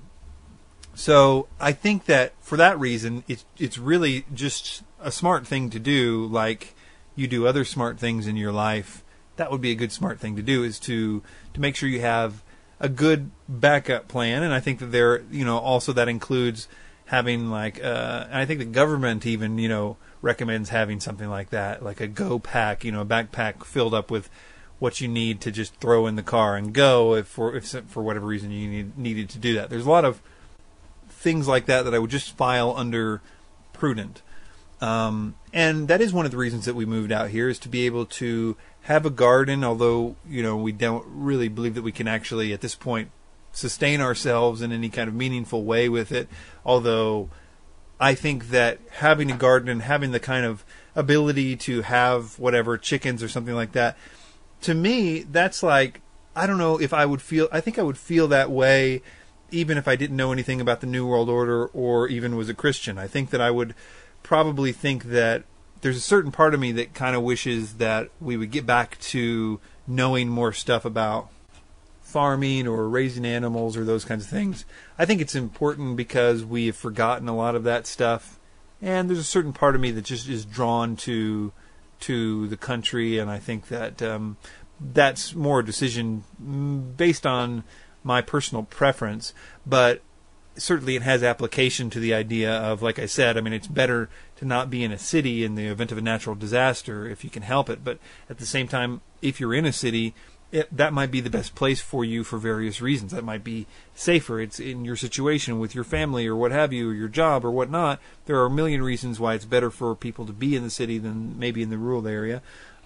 So I think that for that reason, it's really just a smart thing to do, like you do other smart things in your life. That would be a good smart thing to do, is to make sure you have a good backup plan. And I think that there, also that includes having I think the government even, recommends having something like that, like a go pack, a backpack filled up with what you need to just throw in the car and go if for whatever reason you needed to do that. There's a lot of things like that I would just file under prudent. And that is one of the reasons that we moved out here, is to be able to have a garden, although, we don't really believe that we can actually, at this point, sustain ourselves in any kind of meaningful way with it. Although I think that having a garden and having the kind of ability to have whatever, chickens or something like that, to me, that's like, I don't know if I think I would feel that way even if I didn't know anything about the New World Order or even was a Christian. I think that I would probably think that there's a certain part of me that kind of wishes that we would get back to knowing more stuff about farming or raising animals or those kinds of things. I think it's important because we have forgotten a lot of that stuff, and there's a certain part of me that just is drawn to the country, and I think that that's more a decision based on my personal preference, but certainly it has application to the idea of, like I said, it's better to not be in a city in the event of a natural disaster if you can help it, but at the same time, if you're in a city, that might be the best place for you for various reasons. That might be safer. It's in your situation with your family or what have you, or your job or whatnot. There are a million reasons why it's better for people to be in the city than maybe in the rural area.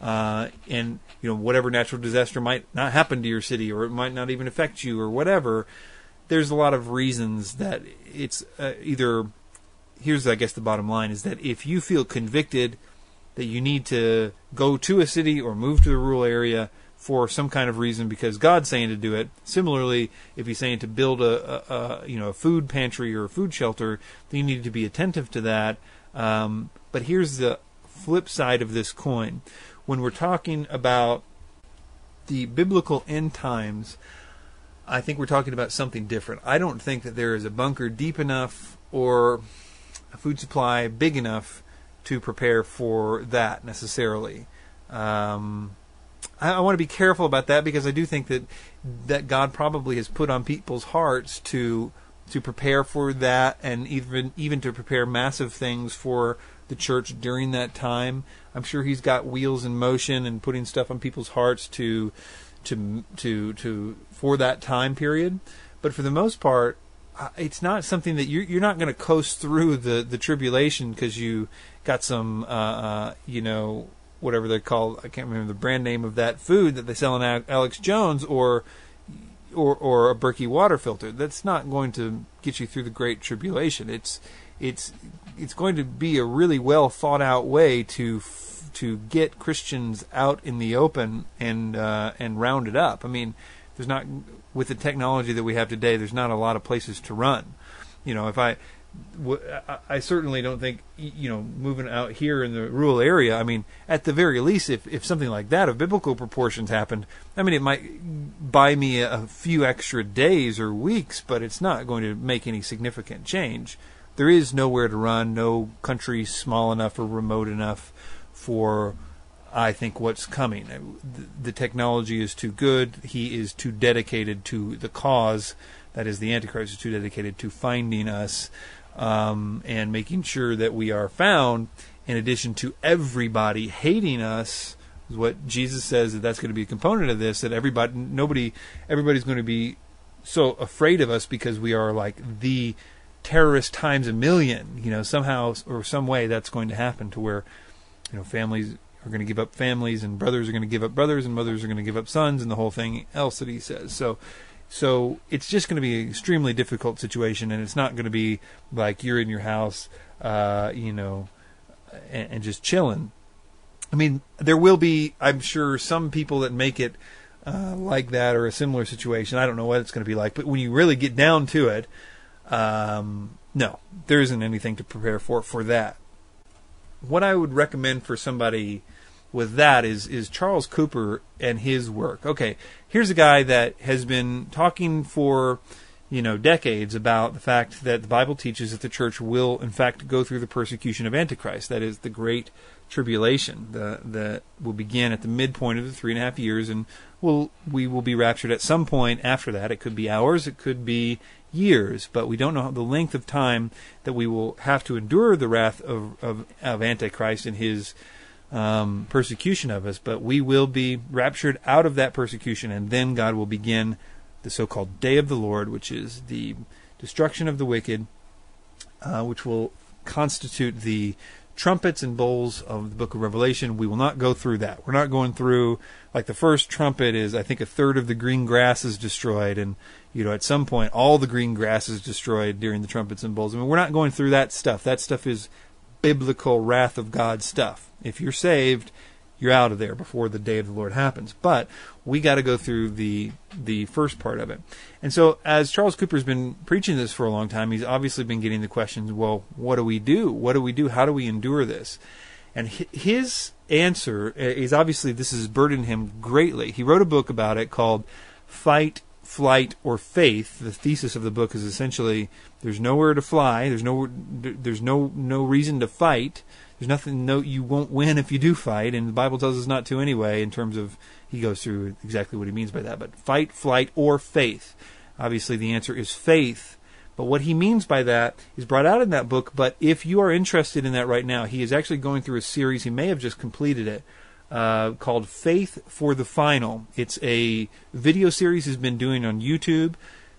And whatever natural disaster might not happen to your city, or it might not even affect you, or whatever. There's a lot of reasons that it's either. Here's, I guess, the bottom line is that if you feel convicted that you need to go to a city or move to the rural area for some kind of reason because God's saying to do it. Similarly, if He's saying to build a food pantry or a food shelter, then you need to be attentive to that. But here's the flip side of this coin. When we're talking about the biblical end times, I think we're talking about something different. I don't think that there is a bunker deep enough or a food supply big enough to prepare for that necessarily. I want to be careful about that because I do think that God probably has put on people's hearts to prepare for that, and even to prepare massive things for the church during that time. I'm sure He's got wheels in motion and putting stuff on people's hearts to for that time period. But for the most part, it's not something that you're not going to coast through the tribulation because you got some whatever they're called. I can't remember the brand name of that food that they sell in Alex Jones or a Berkey water filter. That's not going to get you through the Great Tribulation. It's going to be a really well thought out way to to get Christians out in the open and rounded up. I mean, there's not, with the technology that we have today, there's not a lot of places to run. You know, I certainly don't think, you know, moving out here in the rural area, I mean, at the very least, if something like that of biblical proportions happened, I mean, it might buy me a few extra days or weeks, but it's not going to make any significant change. There is nowhere to run, no country small enough or remote enough for, I think, what's coming. The technology is too good. He is too dedicated to the cause. That is, the Antichrist is too dedicated to finding us and making sure that we are found, in addition to everybody hating us. Is what Jesus says, that's going to be a component of this, that everybody's going to be so afraid of us because we are like the terrorist times a million. You know, somehow or some way that's going to happen, to where, you know, families are going to give up families, and brothers are going to give up brothers, and mothers are going to give up sons, and the whole thing else that he says. So it's just going to be an extremely difficult situation, and it's not going to be like you're in your house, you know, and just chilling. I mean, there will be, I'm sure, some people that make it like that, or a similar situation. I don't know what it's going to be like, but when you really get down to it, no, there isn't anything to prepare for that. What I would recommend for somebody with that is Charles Cooper and his work. Okay, here's a guy that has been talking for, you know, decades about the fact that the Bible teaches that the church will, in fact, go through the persecution of Antichrist. That is the Great Tribulation that will begin at the midpoint of the 3.5 years, and we will be raptured at some point after that. It could be hours, it could be years, but we don't know the length of time that we will have to endure the wrath of Antichrist and his persecution of us. But we will be raptured out of that persecution, and then God will begin the so-called Day of the Lord, which is the destruction of the wicked, which will constitute the trumpets and bowls of the book of Revelation. We will not go through that. We're not going through, like, the first trumpet is, I think, a third of the green grass is destroyed, and, you know, at some point all the green grass is destroyed during the trumpets and bowls. I mean, we're not going through that stuff. That stuff is biblical wrath of God stuff. If you're saved, you're out of there before the day of the Lord happens. But we got to go through the first part of it. And so, as Charles Cooper's been preaching this for a long time, he's obviously been getting the questions, well, what do we do? What do we do? How do we endure this? And his answer is, obviously, this has burdened him greatly. He wrote a book about it called Fight, Flight, or Faith. The thesis of the book is essentially, there's nowhere to fly, there's no reason to fight. There's nothing, you won't win if you do fight, and the Bible tells us not to anyway, in terms of, he goes through exactly what he means by that. But fight, flight, or faith. Obviously the answer is faith, but what he means by that is brought out in that book. But if you are interested in that right now, he is actually going through a series, he may have just completed it, called Faith for the Final. It's a video series he's been doing on YouTube.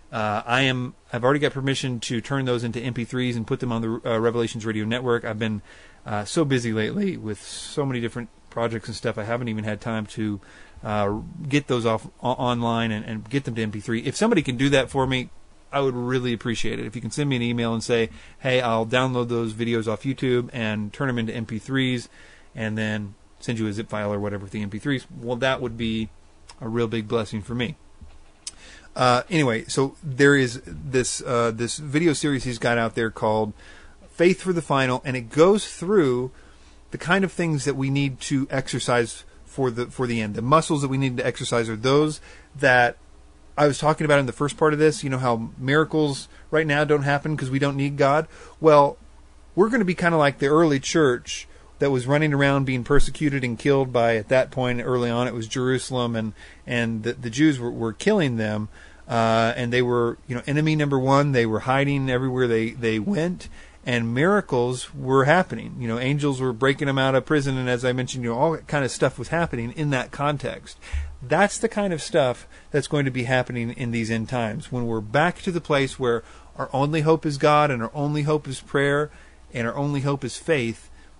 I've already got permission to turn those into MP3s and put them on the Revelations Radio Network. I've been so busy lately with so many different projects and stuff, I haven't even had time to get those off online and get them to MP3. If somebody can do that for me, I would really appreciate it. If you can send me an email and say, hey, I'll download those videos off YouTube and turn them into MP3s, and then send you a zip file or whatever with the MP3s, well, that would be a real big blessing for me. Anyway, so there is this video series he's got out there called Faith for the Final, and it goes through the kind of things that we need to exercise for the end. The muscles that we need to exercise are those that I was talking about in the first part of this. You know how miracles right now don't happen because we don't need God? Well, we're going to be kind of like the early church that was running around being persecuted and killed by, at that point early on, it was Jerusalem, and the Jews were killing them, and they were, you know, enemy number one. They were hiding everywhere they went, and miracles were happening. You know, angels were breaking them out of prison, and as I mentioned, you know, all that kind of stuff was happening in that context. That's the kind of stuff that's going to be happening in these end times, when we're back to the place where our only hope is God, and our only hope is prayer, and our only hope is faith.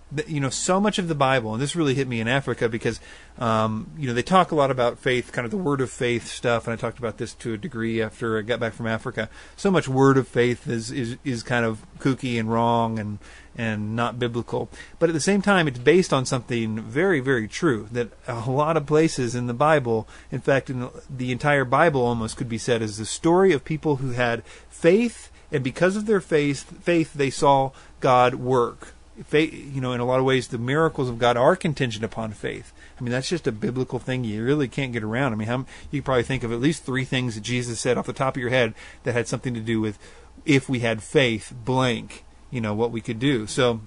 so much of the Bible, and this really hit me in Africa because, they talk a lot about faith, kind of the word of faith stuff, and I talked about this to a degree after I got back from Africa. So much word of faith is kind of kooky and wrong and not biblical. But at the same time, it's based on something very, very true, that a lot of places in the Bible, in fact, in the entire Bible almost could be said as the story of people who had faith, and because of their faith, they saw God work. Faith, in a lot of ways, the miracles of God are contingent upon faith. I mean, that's just a biblical thing you really can't get around. I mean, you can probably think of at least 3 things that Jesus said off the top of your head that had something to do with if we had faith, blank, what we could do. So,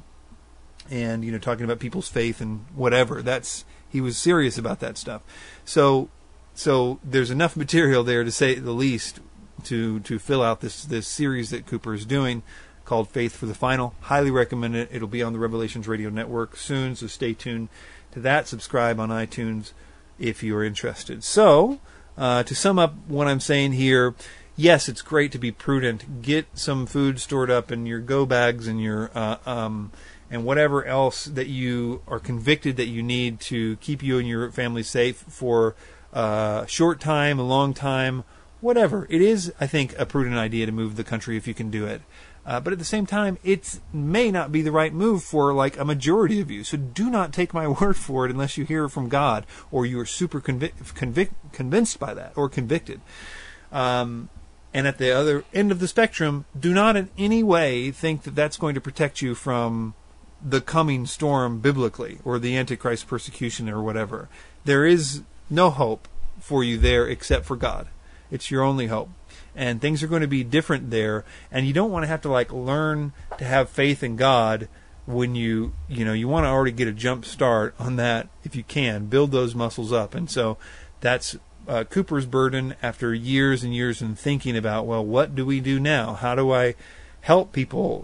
and, talking about people's faith and whatever, he was serious about that stuff. So there's enough material there, to say the least, to fill out this series that Cooper is doing, called Faith for the Final. Highly recommend it. It'll be on the Revelations Radio Network soon, so stay tuned to that. Subscribe on iTunes if you're interested. So, to sum up what I'm saying here, yes, it's great to be prudent. Get some food stored up in your go bags and your and whatever else that you are convicted that you need to keep you and your family safe for a short time, a long time, whatever. It is, I think, a prudent idea to move the country if you can do it. But at the same time, it may not be the right move for like a majority of you. So do not take my word for it unless you hear it from God or you are super convinced by that or convicted. And at the other end of the spectrum, do not in any way think that that's going to protect you from the coming storm biblically or the Antichrist persecution or whatever. There is no hope for you there except for God. It's your only hope. And things are going to be different there, and you don't want to have to learn to have faith in God when you want to already get a jump start on that if you can. Build those muscles up. And so that's Cooper's burden after years and years in thinking about, well, what do we do now? How do I help people,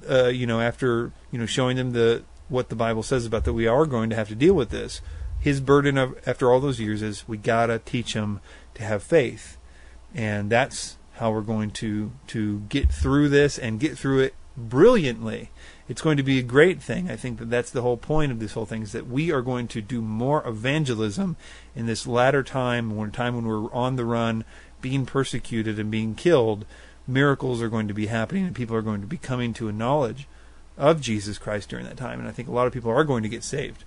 after, showing them what the Bible says about that we are going to have to deal with this. His burden after all those years is we got to teach them to have faith. And that's how we're going to get through this and get through it brilliantly. It's going to be a great thing. I think that's the whole point of this whole thing, is that we are going to do more evangelism in this latter time when we're on the run, being persecuted and being killed. Miracles are going to be happening, and people are going to be coming to a knowledge of Jesus Christ during that time. And I think a lot of people are going to get saved.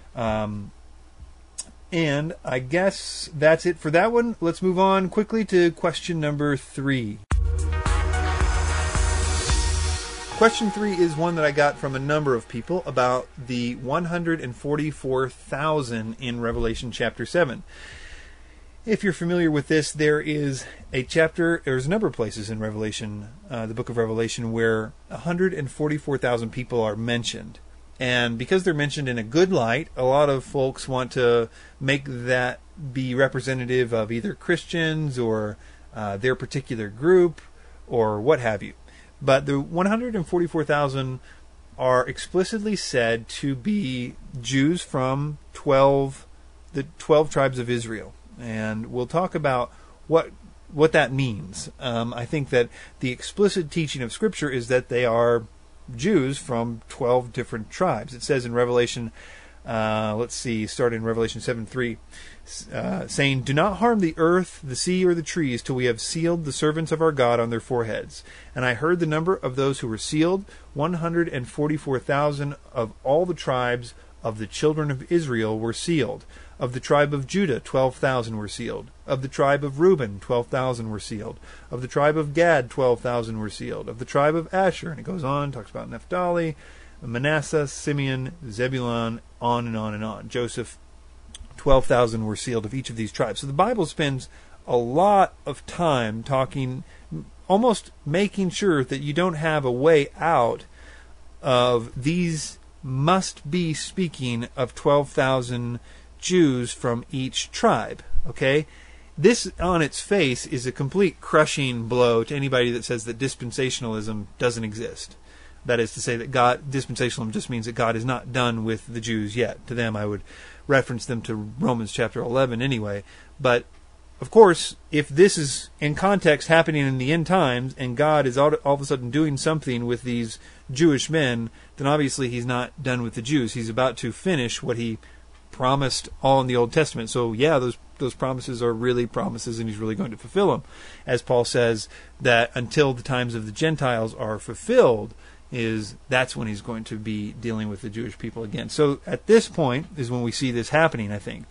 And I guess that's it for that one. Let's move on quickly to question number 3. Question 3 is one that I got from a number of people about the 144,000 in Revelation chapter 7. If you're familiar with this, there's a number of places in Revelation, the book of Revelation, where 144,000 people are mentioned. And because they're mentioned in a good light, a lot of folks want to make that be representative of either Christians or their particular group or what have you. But the 144,000 are explicitly said to be Jews from the 12 tribes of Israel. And we'll talk about what that means. I think that the explicit teaching of Scripture is that they are Jews from 12 different tribes. It says in Revelation, start in Revelation 7:3, saying, "Do not harm the earth, the sea, or the trees, till we have sealed the servants of our God on their foreheads. And I heard the number of those who were sealed, 144,000 of all the tribes of the children of Israel were sealed. Of the tribe of Judah, 12,000 were sealed. Of the tribe of Reuben, 12,000 were sealed. Of the tribe of Gad, 12,000 were sealed. Of the tribe of Asher," and it goes on, talks about Naphtali, Manasseh, Simeon, Zebulun, on and on and on. Joseph, 12,000 were sealed of each of these tribes. So the Bible spends a lot of time talking, almost making sure that you don't have a way out of these must be speaking of 12,000 Jews from each tribe. Okay? This on its face is a complete crushing blow to anybody that says that dispensationalism doesn't exist. That is to say that dispensationalism just means that God is not done with the Jews yet. To them, I would reference them to Romans chapter 11 anyway. But of course, if this is in context happening in the end times, and God is all of a sudden doing something with these Jewish men, then obviously he's not done with the Jews. He's about to finish what he promised all in the Old Testament. So yeah, those promises are really promises, and he's really going to fulfill them. As Paul says, that until the times of the Gentiles are fulfilled, that's when he's going to be dealing with the Jewish people again. So at this point is when we see this happening, I think.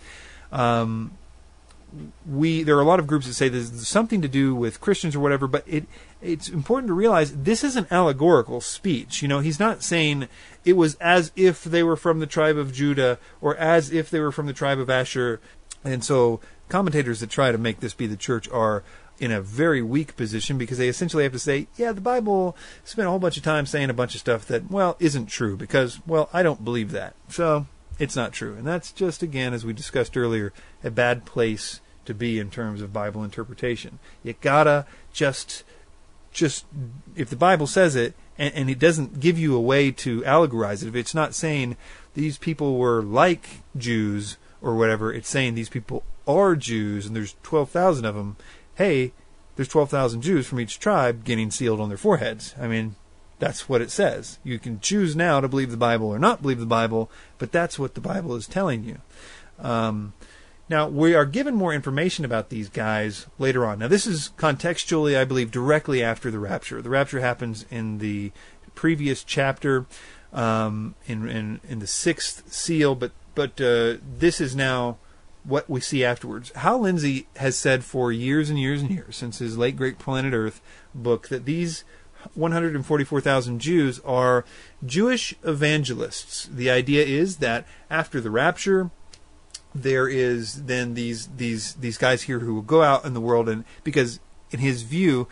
There are a lot of groups that say there's something to do with Christians or whatever, but it's important to realize this is an allegorical speech. He's not saying it was as if they were from the tribe of Judah or as if they were from the tribe of Asher. And so commentators that try to make this be the church are in a very weak position, because they essentially have to say, yeah, the Bible spent a whole bunch of time saying a bunch of stuff that, well, isn't true, because, well, I don't believe that. So it's not true. And that's just, again, as we discussed earlier, a bad place to be in terms of Bible interpretation. You gotta just if the Bible says it, and it doesn't give you a way to allegorize it, if it's not saying these people were like Jews or whatever, it's saying these people are Jews and there's 12,000 of them. Hey, there's 12,000 Jews from each tribe getting sealed on their foreheads. I mean, that's what it says. You can choose now to believe the Bible or not believe the Bible, but that's what the Bible is telling you. Now, we are given more information about these guys later on. Now, this is contextually, I believe, directly after the rapture. The rapture happens in the previous chapter, in the sixth seal, but this is now what we see afterwards. Hal Lindsey has said for years and years and years, since his late great Planet Earth book, that these 144,000 Jews are Jewish evangelists. The idea is that after the rapture, there is then these guys here who will go out in the world, and because in his view,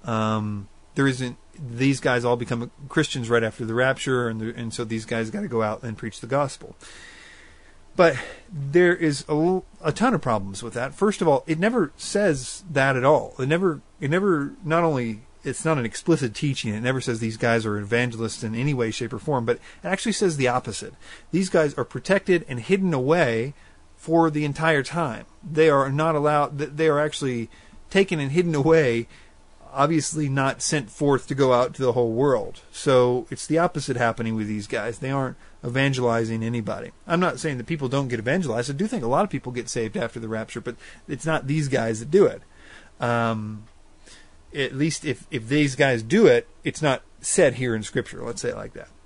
these guys all become Christians right after the rapture, and so these guys got to go out and preach the gospel. But there is a ton of problems with that. First of all, it never says that at all. It never not only, it's not an explicit teaching, it never says these guys are evangelists in any way, shape, or form, but it actually says the opposite. These guys are protected and hidden away for the entire time. They are not allowed, they are actually taken and hidden away, obviously not sent forth to go out to the whole world. So it's the opposite happening with these guys. They aren't evangelizing anybody. I'm not saying that people don't get evangelized. I do think a lot of people get saved after the rapture, but it's not these guys that do it. At least if these guys do it, it's not said here in Scripture. Let's say it like that.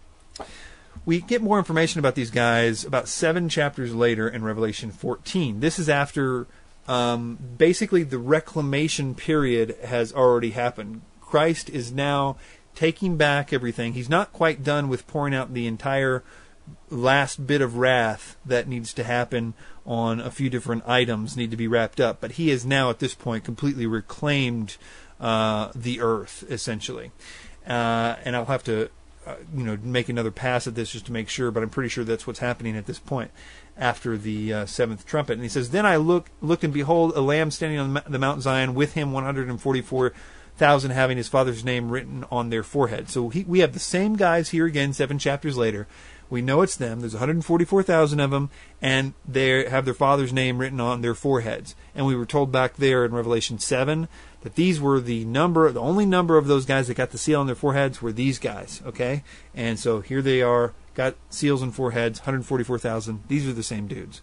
We get more information about these guys about 7 chapters later in Revelation 14. This is after basically the reclamation period has already happened. Christ is now taking back everything. He's not quite done with pouring out the entire last bit of wrath that needs to happen on a few different items need to be wrapped up. But he has now at this point completely reclaimed the earth, essentially. And I'll have to make another pass at this just to make sure, but I'm pretty sure that's what's happening at this point after the seventh trumpet. And he says, "Then I looked, and behold, a lamb standing on the Mount Zion, with him 144,000 having his father's name written on their forehead." So we have the same guys here again 7 chapters later. We know it's them. There's 144,000 of them, and they have their father's name written on their foreheads. And we were told back there in Revelation 7 that these were the only number of those guys that got the seal on their foreheads were these guys, okay? And so here they are, got seals on foreheads, 144,000. These are the same dudes.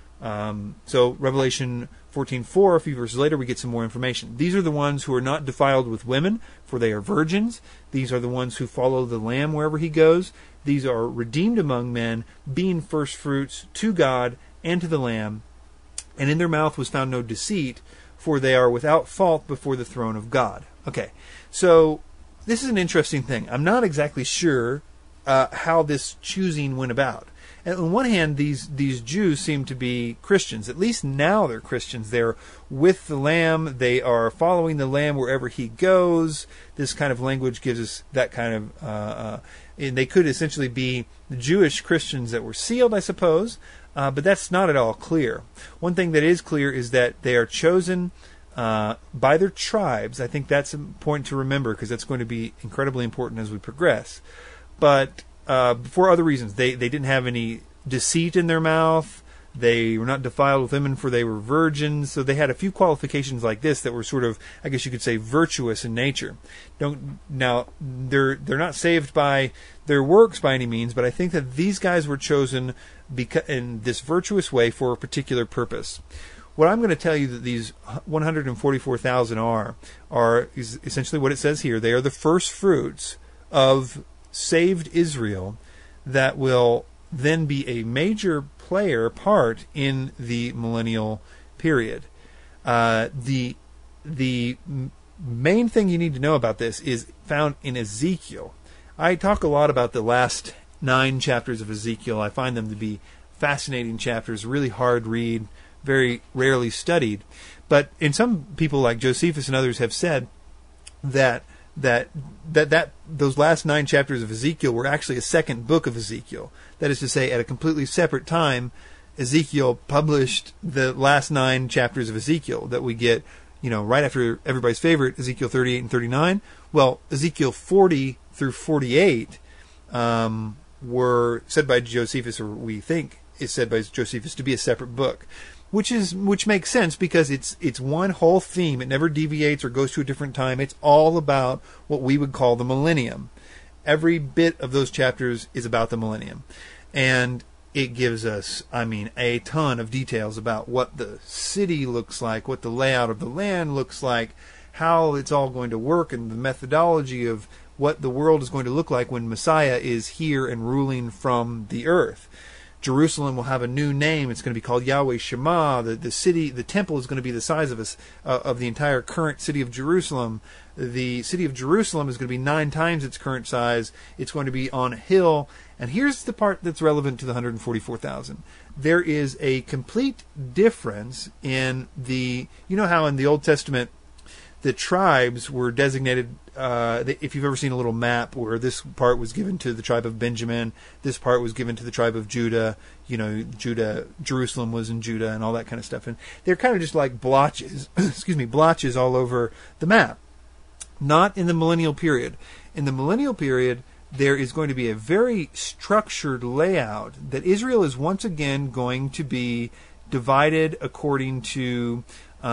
So Revelation 14:4, a few verses later, we get some more information. These are the ones who are not defiled with women, for they are virgins. These are the ones who follow the Lamb wherever he goes. These are redeemed among men, being first fruits to God and to the Lamb. And in their mouth was found no deceit, for they are without fault before the throne of God. Okay, so this is an interesting thing. I'm not exactly sure how this choosing went about. And on one hand, these Jews seem to be Christians. At least now they're Christians. They're with the Lamb. They are following the Lamb wherever he goes. This kind of language gives us that kind of... and they could essentially be the Jewish Christians that were sealed, I suppose. But that's not at all clear. One thing that is clear is that they are chosen by their tribes. I think that's important to remember because that's going to be incredibly important as we progress. But for other reasons, they didn't have any deceit in their mouth. They were not defiled with women, for they were virgins. So they had a few qualifications like this that were sort of, I guess you could say, virtuous in nature. Now they're not saved by their works by any means, but I think that these guys were chosen in this virtuous way for a particular purpose. What I'm going to tell you that these 144,000 are is essentially what it says here. They are the first fruits of saved Israel that will then be a major part in the millennial period. The main thing you need to know about this is found in Ezekiel. I talk a lot about the last 9 chapters of Ezekiel. I find them to be fascinating chapters, really hard read, very rarely studied. But in some people like Josephus and others have said that those last 9 chapters of Ezekiel were actually a second book of Ezekiel. That is to say, at a completely separate time, Ezekiel published the last 9 chapters of Ezekiel that we get, right after everybody's favorite, Ezekiel 38 and 39. Well, Ezekiel 40 through 48 were said by Josephus, or we think is said by Josephus, to be a separate book. Which makes sense, because it's one whole theme. It never deviates or goes to a different time. It's all about what we would call the millennium. Every bit of those chapters is about the millennium. And it gives us, a ton of details about what the city looks like, what the layout of the land looks like, how it's all going to work, and the methodology of what the world is going to look like when Messiah is here and ruling from the earth. Jerusalem will have a new name. It's going to be called Yahweh Shema. The temple is going to be the size of the entire current city of Jerusalem. The city of Jerusalem is going to be 9 times its current size. It's going to be on a hill. And here's the part that's relevant to the 144,000. There is a complete difference in how in the Old Testament the tribes were designated, if you've ever seen a little map where this part was given to the tribe of Benjamin, this part was given to the tribe of Judah, Jerusalem was in Judah and all that kind of stuff. And they're kind of just like blotches, blotches all over the map. Not in the millennial period. In the millennial period, there is going to be a very structured layout that Israel is once again going to be divided according to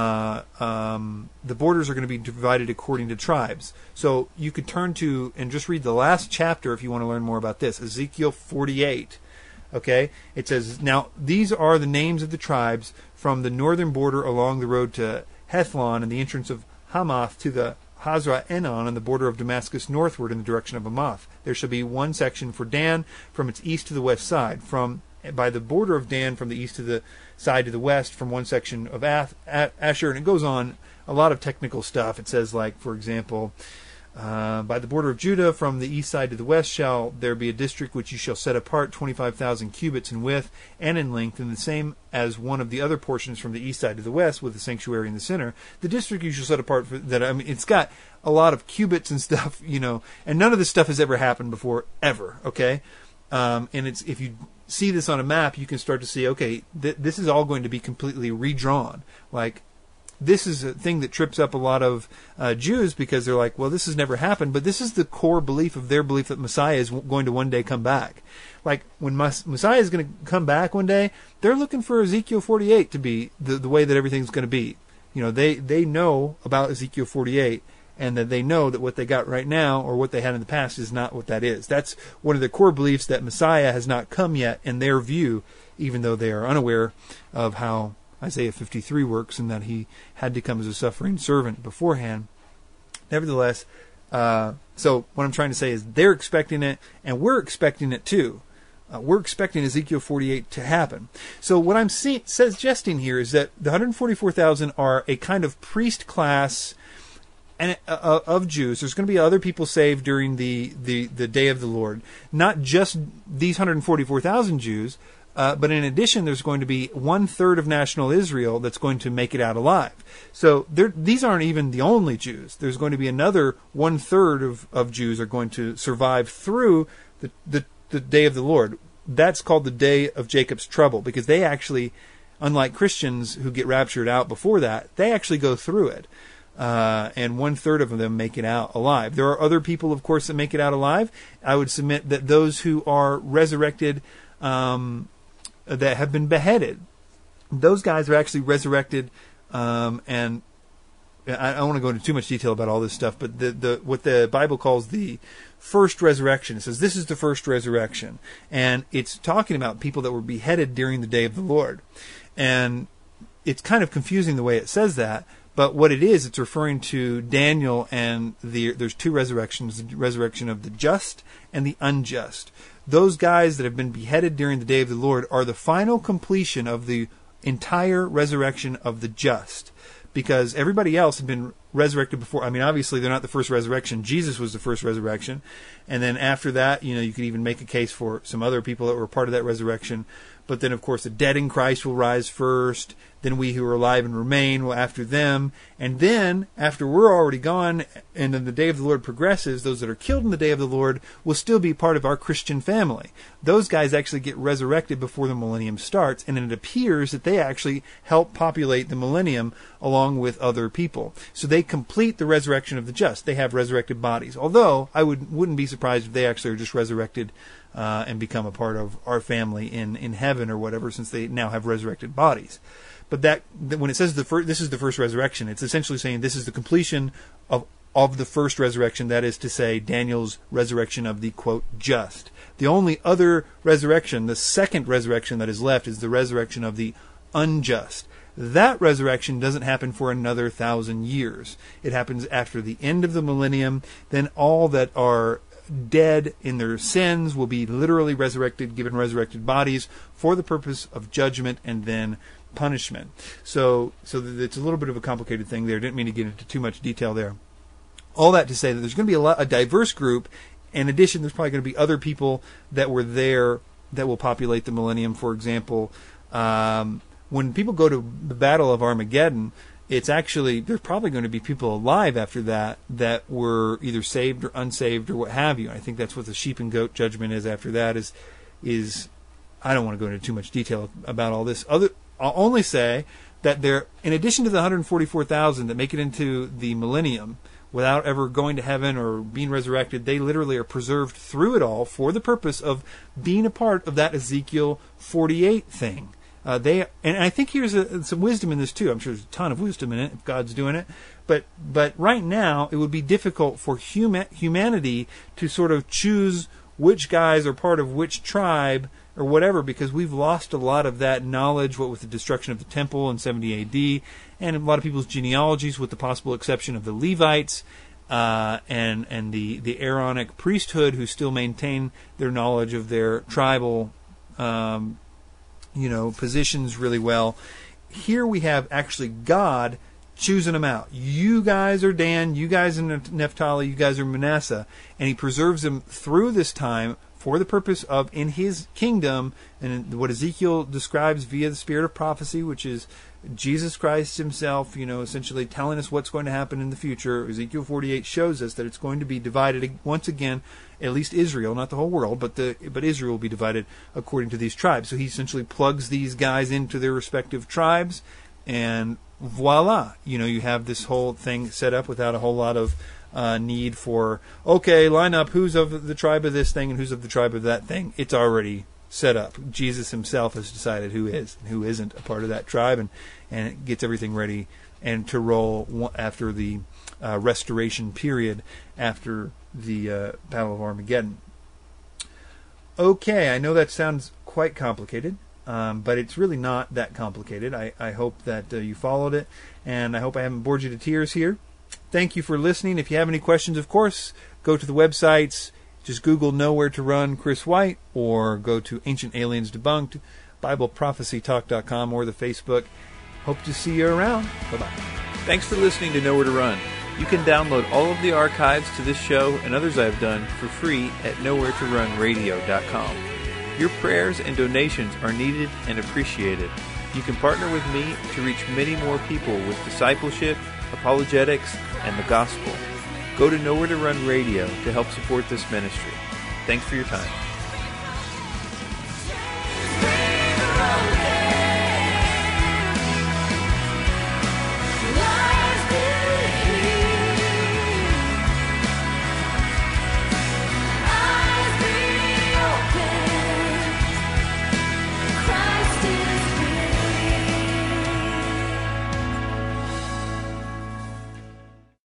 the borders are going to be divided according to tribes. So you could turn to and just read the last chapter if you want to learn more about this. Ezekiel 48. Okay? It says, now these are the names of the tribes from the northern border along the road to Hethlon and the entrance of Hamath to the Hazra Enon on the border of Damascus northward in the direction of Hamath. There shall be one section for Dan from its east to the west side, by the border of Dan from the east to the side to the west, from one section of Asher, and it goes on a lot of technical stuff. It says, like, for example, by the border of Judah from the east side to the west shall there be a district which you shall set apart 25,000 cubits in width and in length, and the same as one of the other portions from the east side to the west, with the sanctuary in the center. The district you shall set apart for that. It's got a lot of cubits and stuff, and none of this stuff has ever happened before, ever. Okay, and it's, if you see this on a map, you can start to see, okay, this is all going to be completely redrawn. Like, this is a thing that trips up a lot of Jews, because they're like, well, this has never happened, but this is the core belief of their belief that Messiah is going to one day come back. Like, when Messiah is going to come back one day, they're looking for Ezekiel 48 to be the way that everything's going to be. They know about Ezekiel 48, and that they know that what they got right now, or what they had in the past, is not what that is. That's one of the core beliefs, that Messiah has not come yet in their view, even though they are unaware of how Isaiah 53 works, and that he had to come as a suffering servant beforehand. Nevertheless, so what I'm trying to say is they're expecting it, and we're expecting it too. We're expecting Ezekiel 48 to happen. So what I'm suggesting here is that the 144,000 are a kind of priest class of Jews. There's going to be other people saved during the day of the Lord. Not just these 144,000 Jews, but in addition, there's going to be 1/3 of national Israel that's going to make it out alive. So these aren't even the only Jews. There's going to be another 1/3 of Jews are going to survive through the day of the Lord. That's called the day of Jacob's trouble, because they actually, unlike Christians who get raptured out before that, they actually go through it. And 1/3 of them make it out alive. There are other people, of course, that make it out alive. I would submit that those who are resurrected, that have been beheaded, those guys are actually resurrected, and I don't want to go into too much detail about all this stuff, but what the Bible calls the first resurrection. It says this is the first resurrection, and it's talking about people that were beheaded during the day of the Lord. And it's kind of confusing the way it says that, but what it is, it's referring to Daniel, and there's two resurrections, the resurrection of the just and the unjust. Those guys that have been beheaded during the day of the Lord are the final completion of the entire resurrection of the just. Because everybody else had been resurrected before. I mean, obviously, they're not the first resurrection. Jesus was the first resurrection. And then after that, you could even make a case for some other people that were part of that resurrection. But then, of course, the dead in Christ will rise first. Then we who are alive and remain will after them. And then, after we're already gone, and then the day of the Lord progresses, those that are killed in the day of the Lord will still be part of our Christian family. Those guys actually get resurrected before the millennium starts, and it appears that they actually help populate the millennium along with other people. So they complete the resurrection of the just. They have resurrected bodies. Although, I wouldn't be surprised if they actually are just resurrected and become a part of our family in heaven or whatever, since they now have resurrected bodies. But that when it says this is the first resurrection, it's essentially saying this is the completion of the first resurrection. That is to say, Daniel's resurrection of the, quote, just. The only other resurrection, the second resurrection that is left, is the resurrection of the unjust. That resurrection doesn't happen for another 1,000 years. It happens after the end of the millennium. Then all that are dead in their sins will be literally resurrected, given resurrected bodies for the purpose of judgment and then punishment. So it's a little bit of a complicated thing there. Didn't mean to get into too much detail there. All that to say that there's going to be a diverse group. In addition, there's probably going to be other people that were there that will populate the millennium. For example, when people go to the Battle of Armageddon, it's actually, there's probably going to be people alive after that were either saved or unsaved or what have you. I think that's what the sheep and goat judgment is after that is I don't want to go into too much detail about all this. I'll only say that there, in addition to the 144,000 that make it into the millennium without ever going to heaven or being resurrected, they literally are preserved through it all for the purpose of being a part of that Ezekiel 48 thing. And I think here's some wisdom in this too. I'm sure there's a ton of wisdom in it if God's doing it. But right now it would be difficult for humanity to sort of choose which guys are part of which tribe or whatever, because we've lost a lot of that knowledge, what with the destruction of the temple in 70 AD, and a lot of people's genealogies, with the possible exception of the Levites and the Aaronic priesthood, who still maintain their knowledge of their tribal positions really well. Here we have actually God choosing them out. You guys are Dan, you guys are Naphtali, you guys are Manasseh, and he preserves them through this time for the purpose of, in his kingdom, and what Ezekiel describes via the spirit of prophecy, which is Jesus Christ himself, essentially telling us what's going to happen in the future. Ezekiel 48 shows us that it's going to be divided once again, at least Israel, not the whole world, but Israel will be divided according to these tribes. So he essentially plugs these guys into their respective tribes, and voila, you have this whole thing set up without a whole lot of need for, okay, line up who's of the tribe of this thing and who's of the tribe of that thing. It's already set up. Jesus himself has decided who is and who isn't a part of that tribe, and it gets everything ready and to roll after the restoration period after the Battle of Armageddon. Okay, I know that sounds quite complicated, but it's really not that complicated. I hope that you followed it, and I hope I haven't bored you to tears here. Thank you for listening. If you have any questions, of course, go to the websites. Just Google Nowhere to Run Chris White, or go to Ancient Aliens Debunked, BibleProphecyTalk.com, or the Facebook. Hope to see you around. Bye-bye. Thanks for listening to Nowhere to Run. You can download all of the archives to this show and others I've done for free at NowhereToRunRadio.com. Your prayers and donations are needed and appreciated. You can partner with me to reach many more people with discipleship, apologetics, and the gospel. Go to Nowhere to Run Radio to help support this ministry. Thanks for your time.